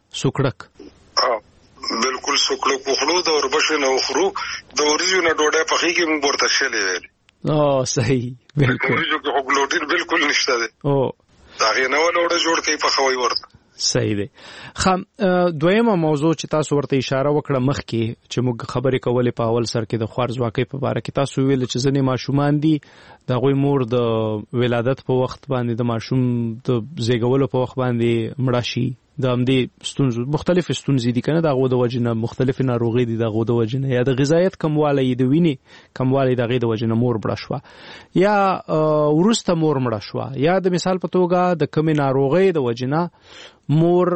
سوکړک بالکل سوکړک وخورو د اوربشو نه وخورو د وریجو نه ډوډۍ پخېږي مونږ ورته شلې ویلې صحیح بالکل وریجو کې خو ګلوټین بالکل نشته دی دا غي نه وړه جوړ کوي په خوي ورته صحیح دی. خام دویمه موضوع چې تاسو ورته اشاره وکړه مخکې چې موږ خبرې کولې په اول سر کې د خوارزواکۍ په اړه کې تاسو ویل چې ځنې ماشومان دي د غوي مور د ولادت په وخت باندې د ماشوم د زیږولو په وخت باندې مړه شي د همدې ستونزو مختلف ستونزې دي کنه د غو د وجنه مختلف ناروغي دي د غو د وجنه یا د غذایت کموالی د وینې کموالی د غي د وجنه مور مړه شو یا ورسته مور مړه شو یا د مثال په توګه د کمی ناروغي د وجنه مور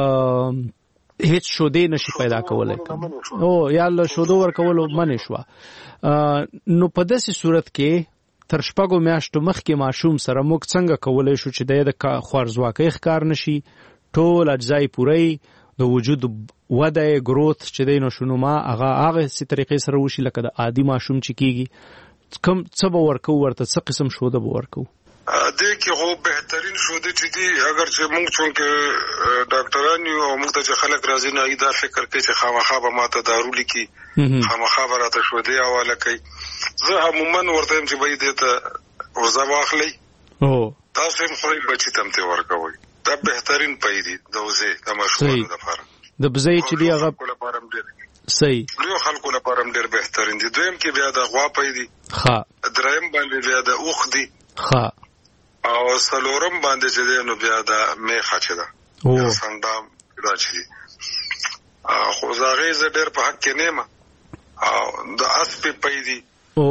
هیڅ شودې نشي پیدا کولای او یا له شودو ورکولو منې شو نو په داسې صورت کې تر شپږو میاشتو مخکې ماشوم سره موږ څنګه کولای شو چې د خوارزواکۍ ښکار نشي ټول اجزای پوری د وجود وده گروث چې دینو شنوما هغه سي طریقې سره وشي لکه د عادي ماشوم چې کیږي کم څه به ورکو ورته څه قسم شوده به ورکو د کې هو بهترین شوده چې دی اگر چې موږ چونکه ډاکټران یو موږ ته خلک راځي نه دا فکر کوي چې خامخا به ماته دارو لیکي خامخا به راته شوده حواله کوي زه عموما ورته چې به دې ته ورځ واخلي او تاسو هم خو بچی تم ته ورکوي دا بهترین پېدی د وزه د مشروعاتو لپاره د بزای چې دی هغه صحیح نو خلکو لپاره ډېر بهترین دي دویم کې بیا د غوا پېدی ها دریم باندې بیا د اوخ دی ها او سلورم باندې چې دی نو بیا د میخه چې دا او څنګه راځي خو زاغې ز ډېر په حق کې نه او د اسپ پېدی او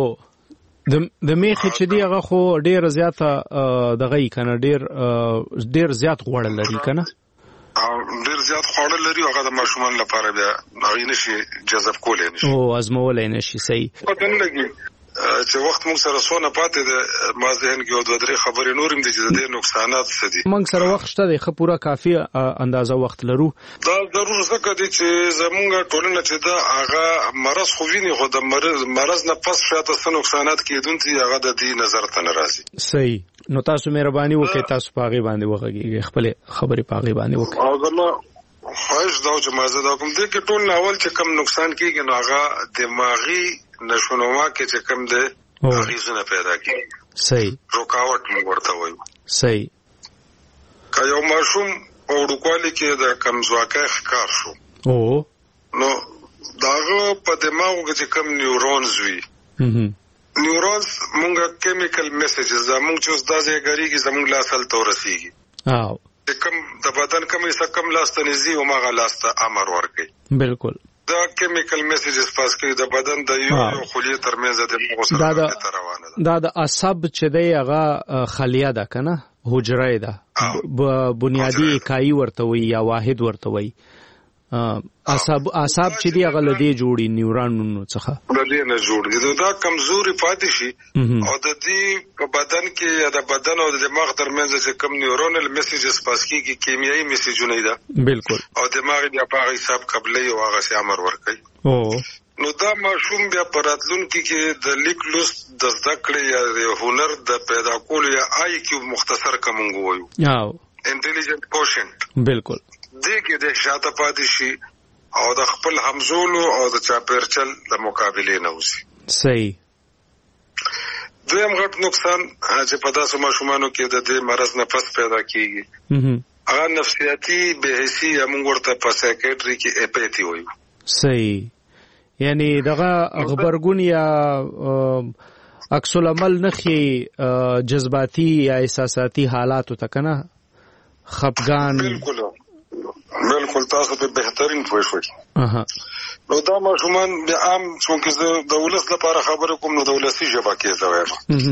د میخه چې دی هغه خو ډیر زیاته دغه کنه ډیر زیات غوړ لري کنه او ډیر زیات غوړ لري هغه د ماشومان لپاره بیا هغه نشي جذب کولای نشي او ازمولای نشي صحیح پدن لګي چې وخت موږ سره سونه پاتې ده ما ذهن کې او 2-3 خبرې نورم دي چې د نقصانات څه دي. موږ سره وخت شته د خپوره کافي اندازه وخت لرو. دا ضرور څه دي چې زموږ ټولنه چې دا هغه مرز خو ویني خو د مرز نه پس شاته څه نقصانات کېدونکي هغه د دې نظر ته ناراضي. صحیح. نو تاسو مهرباني وکړئ تاسو پاغي باندې وغږیږئ خپل خبرې پاغي باندې وکړئ. خواهش دا چې مازه دا کوم دي کې ټول اول چې کم نقصان کیږي نو هغه دماغي نشونما کې چې کم ده غیزونه پیدا کیږي. صحیح. رکاوټ موږ ورته وایو. صحیح. که یو ماشوم په وړوکوالي کې د کمزواکۍ ښکار شو نو داغه په دماغو کې چې کم نیورونز وي نیورونز موږ کیمیکل میسیجز موږ چې اوس دا ځایګریږي زموږ لاسل ته ورسیږي کم د بدن کمې څه کم لاس ته نږدې او ماغه لاس ته امر ورکوي. بالکل. دا کیمیکل میسیجز پاس کوي د بدن د یو خلیه ترمنځ د مغسل روانه ده. دا د عصب چې دی هغه خلیه ده کنه حجره ده بنیادی اکایی ورته وي یا واحد ورته وي. اعصاب چې دی هغه لدی جوړي نیورونونو څخه لدی نه جوړي. دا کمزوري پاتې شي او د دې په بدن کې یا د بدن او د دماغ ترمنځ چې کم نیورونل میسیجز پاس کیږي کیمیاوي میسیجونه ده. بالکل. او دماغ بیا په حساب قبلې او هغه سي امر ورکوي. نو دا ماشوم بیا پراتلونکو کې د لیک لوست د زده کړې یا د هنر د پیدا کولو یا آی کیو مختصر کومنګ وایو انټيليجنت کوشنټ. بالکل. دې کې د شاته پاتې شي او د خپل همزولو او د چاپیرچل د مقابله نه وسی. صحیح. دویم غټ نقصان چې په داسې ماشومانو کې د دې مرز نه پس پیدا کیږي هغه نفسیاتی بهسي موږ ورته په سایکیټري کې اپیتي وایو. صحیح. یعنی دغه خبرګون یا عکس العمل نخي جذباتي یا احساساتي حالات ته کنه خفګان. بالکل تاسو په بهترین پوه شئ. نو دا ماشومان به عام څنګه د ولس لپاره خبره کوم نو د ولسي ژبه کې ځواب.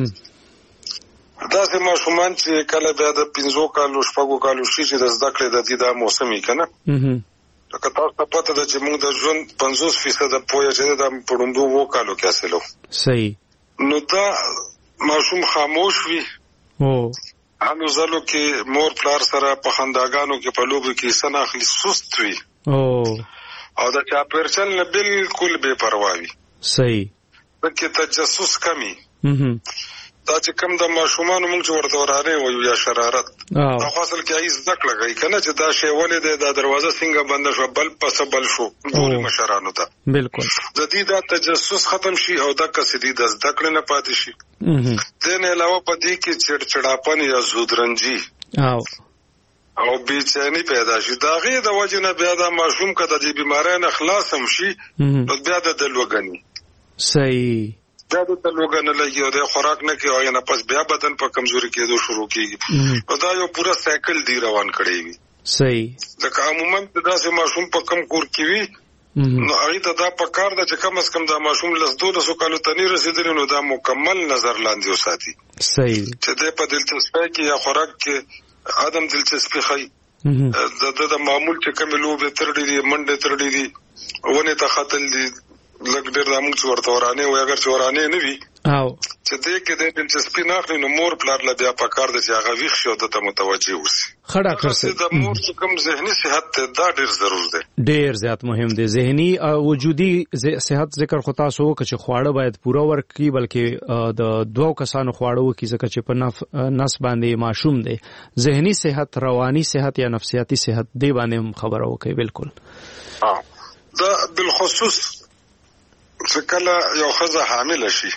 دا چې ماشومان چې کله بیا د 15 کالو 6 کالو شي چې د زده کړې د دې د موسمي کنه لکه تاسو ته پته ده چې موږ د ژوند 50% پوهه چې د پړوندو وکالو کې حاصلو. صحیح. نو دا ماشوم خاموش وي هنو زلو کې مور پلار سره په خنداګانو کې په لوبو کې سناخلي سست وي او د چاپیرچل نه بالکل بے پروا وي. صحیح. دغه تجسس کمی دا چې کوم د ماشومان موږ ورته وراره وي یا شرارت دا خاصل کې ایز ذکر لګي کنه چې دا شی ولې د دروازه څنګه بند شو بل پس بل شو ګوري مشرانو ته. بالکل. د دې د تجسس ختم شي او د کسدي د ذکر نه پاتې شي. دین علاوه په دې کې چړچړاپن یا زودرنجي او بیچینی پیدا شي. دا غي د وجه نه بیا د ماشوم کده د بیمارۍ نه خلاص هم شي نو بیا د دلوګنی. صحیح. دا د لوګان لګي او د خوراک نه کوي او نه پس بیا بدن په کمزوري کېدو شروع کیږي. او دا یو پورا سایکل دی روان کړی وي. صحیح. ځکه عموما دا چې ماشوم په کم کور کې وي نو هغه ته دا پکار ده چې کم از کم دا ماشوم لس 200 کالو ته نه رسیدلی نو دا مکمل نظر لاندې وساتي. صحیح. چې د په دلچسپۍ کې یا خوراک کې ادم دلچسپي خي د معمول چې کوم لوبه ترډي دي منډه ترډي دي ونه ته خاتل دي لګ ډېر موږ ورته ورانه وي اگر ورانه نه وي چې دې کې د دلچسپي نه اخلي نو مور پلار له بیا پکار دي چې هغه ویښ شو ته متوجي اوسي. خړه کړسي د مور کوم ذهني صحت دا ډېر ضرور دی. ډېر زیات مهم دی. ذهني او وجودي صحت ذکر خو تاسو وکړه چې خواړه باید پوره ورکړي بلکې د دوه کسانو خواړه وکړي ځکه چې په نس باندې ماشوم دی. ذهني صحت رواني صحت یا نفسیاتي صحت دی باندې خبره وکړي. بالکل. دا بالخصوص چې کله یو ښځه حامل شي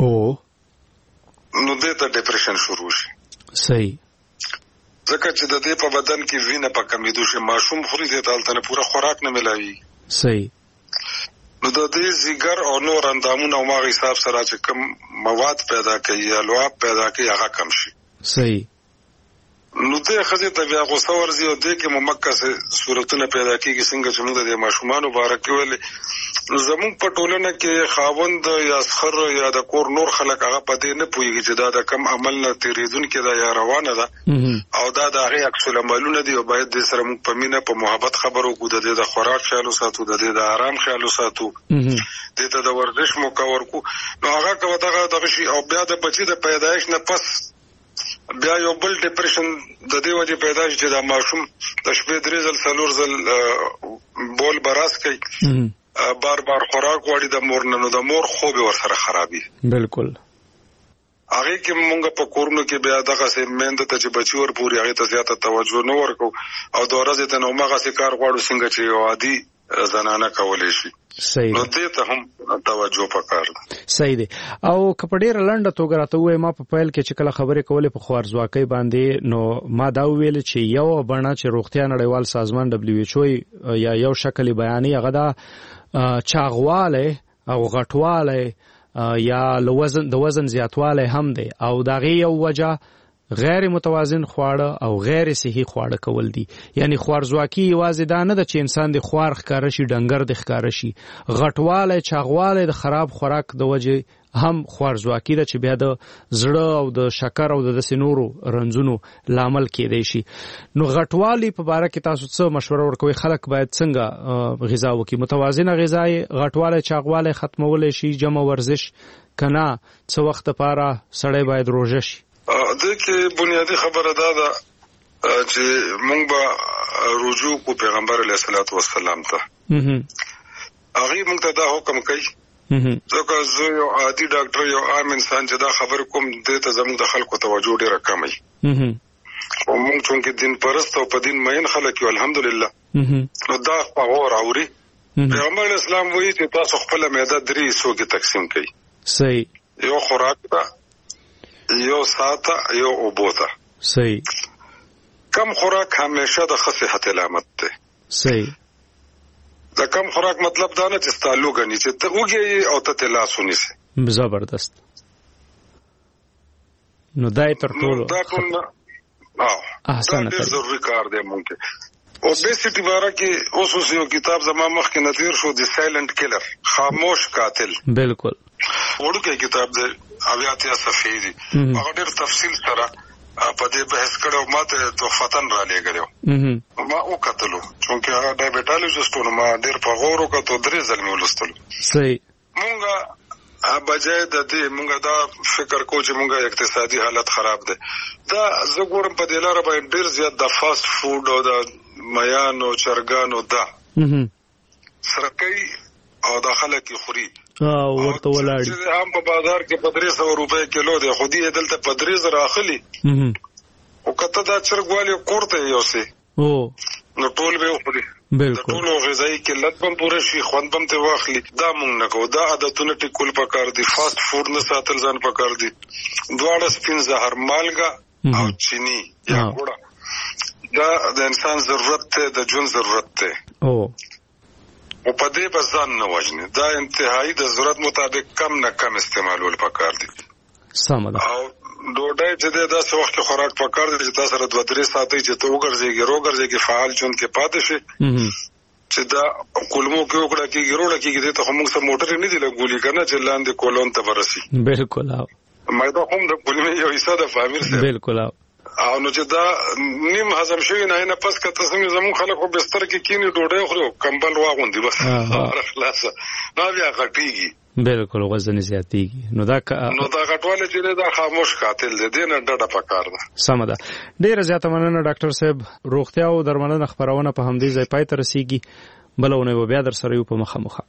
نو دې ته ډیپریشن شروع شي. صحیح. ځکه چې د دې په بدن کې وینه په کمیدو شي ماشوم خوري دې ته پوره خوراک نه ملایي. صحیح. نو د دې زیګر او نور اندامونه او ماغه حساب سره چې کوم مواد پیدا کوي یا لعاب پیدا کوي هغه کم شي. صحیح. نو ته خزه ته بیا غوسه ورزي او د کې ممکه صورتونه پیدا کیږي څنګه چې موږ د ماشومان مبارک ویلې. نو زموږ په ټولنه کې خاوند یا اسخر یا د کور نور خلک هغه پدې نه پوهیږي چې دا د کم عمل نه تیریدونکو دا یا روانه ده او دا د هغه عکس العملونه دي او باید د سره موږ په مینه په محبت خبرو کو د خوراک خیال ساتو د آرام خیال ساتو د ورزش موکور کو. نو هغه کوي دغه شی او بیا د بچی د پیدایش نه پس بیا یو بل ډیپریشن د دې وجه پیدا شي چې دا ماشوم د شپې درې ځل څلور ځل بول براس کوي بار بار خوراک وړي د مور نه، نو د مور خوب ورسره خرابي. بالکل هغه کې مونږ په کورونو کې بیا دغه سه مند ته چې بچي ور پوری هغه ته زیاته توجه نه ورکو او د ورځې ته نو مغه سي کار غواړو څنګه چې یو عادي زنانه کولای شي. صحیح. نو دې ته هم توجه پکار ده. صحیح دی. او کپډیر لنډه توګه راته وای ما په پیل کې چې کله خبرې کولې په خوارزواکۍ باندې نو ما دا ویل چې یو بڼه چې روغتیا نړیوال سازمان WHO یا یو شکل بیانې هغه دا چاغواله او غټواله یا د وزن زیاتواله هم دی او دغه یو وجه غیر متوازن خواړه او غیر صحي خواړه کول دي. یعنی خوارزواکي یوازې دا نه ده چې انسان د خوار ښکار شي ډنګر د ښکار شي، غټواله چاغواله د خراب خوراک د وجه هم خوارزواکي ده چې بیا د زړه او د شکر او د سینورو رنځونو لامل کېدای شي. نو غټوالي په باره کې تاسو څه مشوره ورکوي؟ خلک باید څنګه غذا وکړي؟ متوازنه غذا غټواله چاغواله ختمول شي، جمع ورزش کنا څه وخت لپاره سړی باید روزه شي. د کې بنیادی خبره ده چې مونږ به رجوع کو پیغمبر علیه الصلاۃ والسلام ته. هغه مونږ ته دا حکم کوي ځکه زه یو عادي ډاکټر یو عام انسان چې دا خبر کوم د ته زموږ د خلکو توجه ډیره کم وي. او مونږ چې دین پرست او په دین مین خلک یو الحمدلله نو دا غوړ اوري. پیغمبر علیه السلام وایي چې تاسو خپل معده درې حصو کې تقسیم کړئ. صحیح. یو خوراک ته، یو ساته، یو اوبوته. صحیح. کم خوراک همیشه د صحت علامت ده. صحیح. د کم خوراک مطلب دا نه چې تعلق غني چې ته وګي او ته تلاسونی سي. زبردست. نو دای تر ټولو دا ټول احسن ته ضروري کار دی مونږ. اوبیسټي باره کې اوس یو کتاب زما مخ کې نظیر شو د سایلنت کیلر، خاموش قاتل. بالکل. ورته کتاب دی اویاتیا صفحې دي. هغه ډېر تفصیل سره په دې بحث کړو، ماته توفتن را لګیو. ما او کتلو چې هغه ډایبټالوجیسټونو ما ډېر په غور وکړو، درې ځل مې ولستلو. صحیح. مونږه بجای د دې مونږه دا فکر کو چې مونږه اقتصادي حالت خراب ده. دا زه ګورم په دې لاره باندې ډېر زیات د فاست فود او د میانو چرګانو دا سرکۍ او د خلک خوري او ورته ولاړ چې هم په بازار کې په 300 روپے کیلو دی، خو دې دلته په 3000 اخلي. او کته دا چرګوالي کوړته یو سي نو ټول به خوري. بالکل. ټول غذایی قلت هم پوره شي، خوند هم ته واخلي. دا مونږ نه کوو. دا عادتونه ټیکول پکار دي. فاست فود نه ساتل ځان پکار دي. دواړه سپین زهر، مالګه او چینی یا ګوړه دا د انسان ضرورت ته، د ژوند ضرورت ته. او په دې بزان نه وژني. دا انتهایی د ضرورت مطابق کم نه کم استعمالول پکار دي. سم ده. او ډوډۍ چې د داسې وخت کې خوراک پکار دي چې تاسو سره 2-3 ساعتې چې ته وګرځېږي فعال ژوند کې پاتې شي. چې دا کولمو کې وکړه کې ګروړه کې ته موږ سم موټر نه دی لګولې کنه چې لاندې کولون ته ورسي. بالکل. مایدا هم د کولمې یو حصہ د فامیر سره. بالکل. او نو چې دا نیم هضم شوی نه پس کته زموږ خلک په بستر کې کینی ډوډۍ خوري، کمبل واغوندي بس خلاص نو بیا غټیږي. بالکل. وزن زیاتیږي. نو دا غټواله چې دا خاموش قاتل دی، دینه ډډه پکار ده. سم ده. ډیره زیاته مننه ډاکټر صاحب. روغتیا او درملنه خبرونه په همدې ځای پای ته رسیږي. بلونه بیا در سره یو په مخه.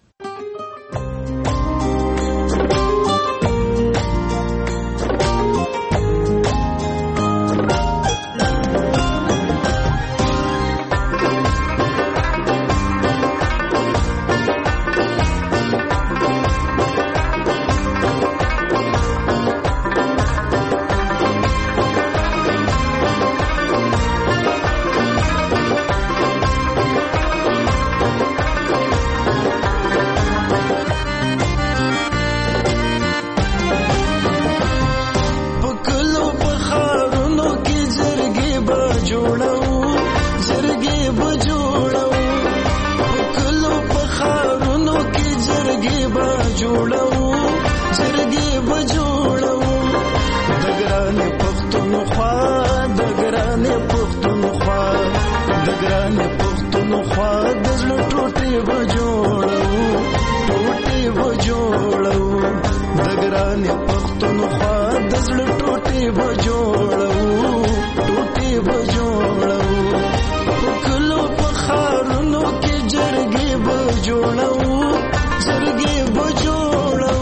زرګي بجوړو د ګران پښتونخوا د ګران پښتونخوا د ګران پښتونخوا د زړه ټوټې بجوړو ټوټې بجوړو د ګران پښتونخوا د زړه ټوټې بجوړو ټوټې بجوړو کلو په خارونو کې جرګي بجوړو زرګي بجوړو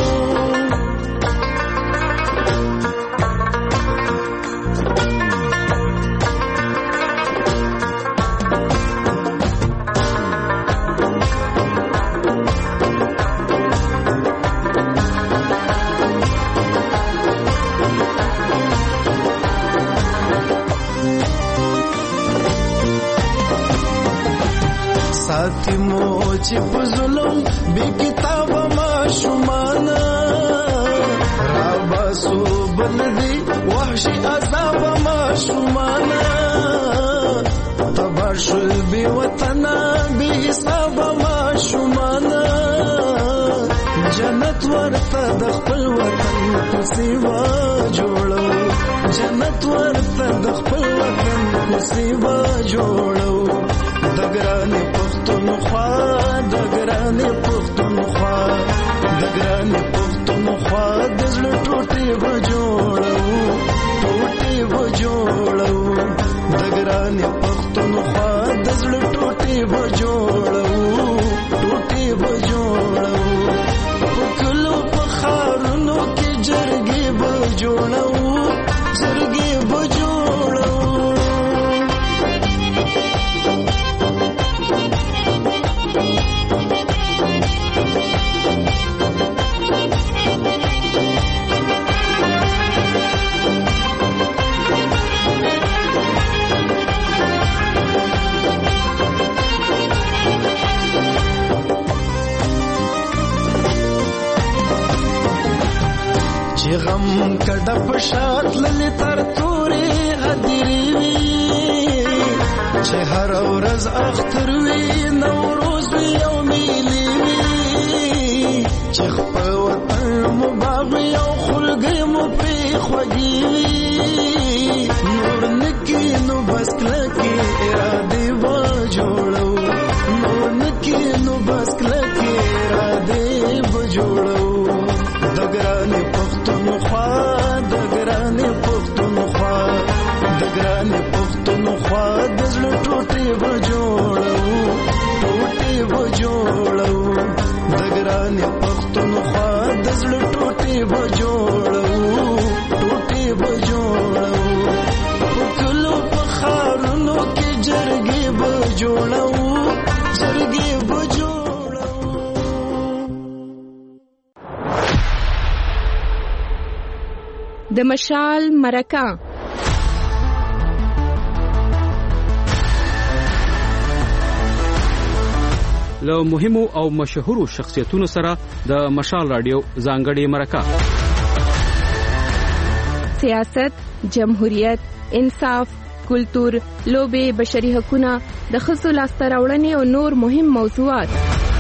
ساتي مو چې په ظلم بې کتابه ماشومانه راباسو بلدي وحشي عذاب ماشومانه تبا شول بې وطنه بې حسابه ماشومانه جنت ورته د خپل وطن کوڅې جوړو جنت ورته د خپل وطن کوڅې جوړو د ګران پښتونخوا د ګران پښتونخوا د ګران پښتونخوا د زړه ټوټې بجوړو ټوټې بجوړو د ګران پښتونخوا د زړه ټوټې بجوړو ټوټې بجوړو په کلو په خارونو کې جرګې بجوړو جرګې بجوړو غم کډه پشات للی تر تورې هدیری وی چې هر ورځ اختر وی نوروز وی او میلی وی چې خپل وطن مباغ او خلګي مو پری خوږی وی نور نکی نو بس کلکی اراده و جوړو نور نکی نو بس کلکی اراده و جوړو د ګران پښتونخوا د ګران پښتونخوا د ګران پښتونخوا د زړه ټوټې بجوړو ټوټې بجوړو د ګران پښتونخوا د زړه ټوټې بجوړو ټوټې بجوړو په کلو په خارونو کې جرګې بجوړو جرګې بجوړو د مشال مرکه له مهمو او مشهورو شخصیتونو سره د مشال رادیو ځانګړې مرکه سیاست، جمهوریت، انصاف، کلتور، لوبې، بشري حقوقونه، د ښځو لاسته راوړنې او نور مهم موضوعات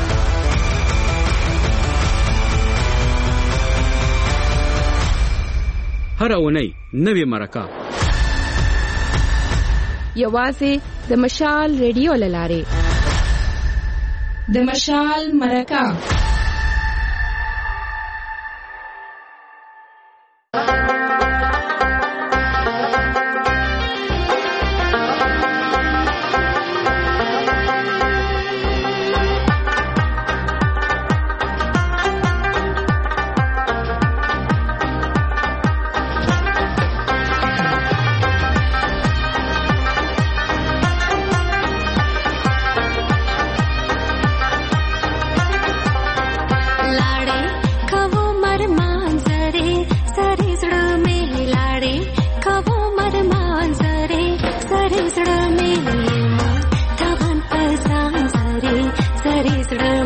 هر اونۍ نوې مرکه یوازې د مشال ریډیو له لارې د مشال مرکه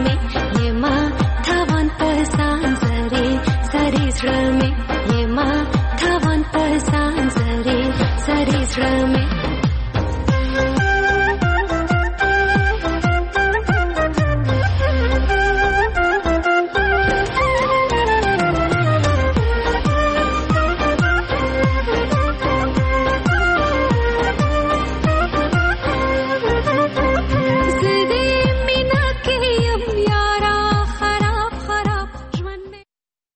Sare sare me ye ma